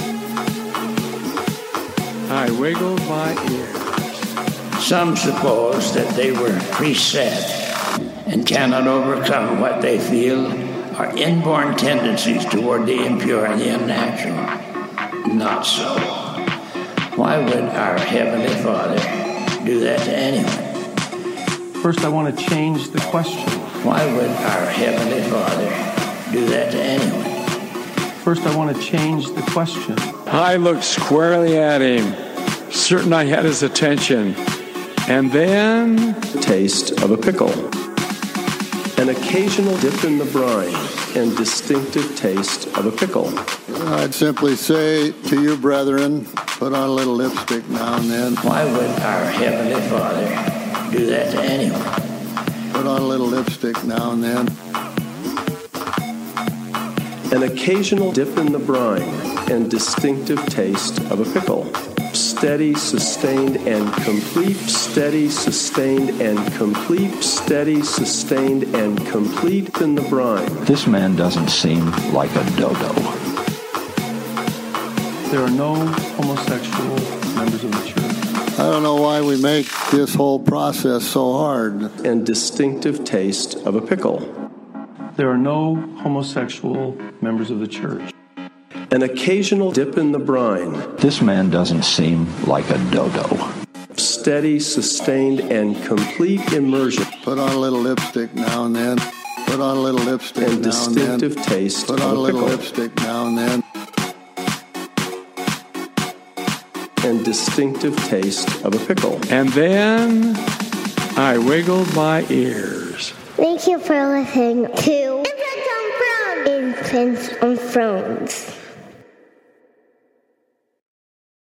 I wiggled my ears. Some suppose that they were preset and cannot overcome what they feel are inborn tendencies toward the impure and the unnatural. Not so. Why would our Heavenly Father do that to anyone? First, I want to change the question. Why would our Heavenly Father do that to anyone? First, I want to change the question. I looked squarely at him, certain I had his attention. And then... taste of a pickle. An occasional dip in the brine and distinctive taste of a pickle. I'd simply say to you, brethren, put on a little lipstick now and then. Why would our Heavenly Father do that to anyone? Put on a little lipstick now and then. An occasional dip in the brine and distinctive taste of a pickle. steady, sustained, and complete, steady, sustained, and complete, steady, sustained, and complete in the brine. This man doesn't seem like a dodo. There are no homosexual members of the church. I don't know why we make this whole process so hard. And distinctive taste of a pickle. There are no homosexual members of the church. An occasional dip in the brine. This man doesn't seem like a dodo. Steady, sustained, and complete immersion. Put on a little lipstick now and then. Put on a little lipstick and now and then. distinctive taste Put of on a little pickle. lipstick now and then. And distinctive taste of a pickle. And then I wiggled my ears. Thank you for listening to Infants on Thrones.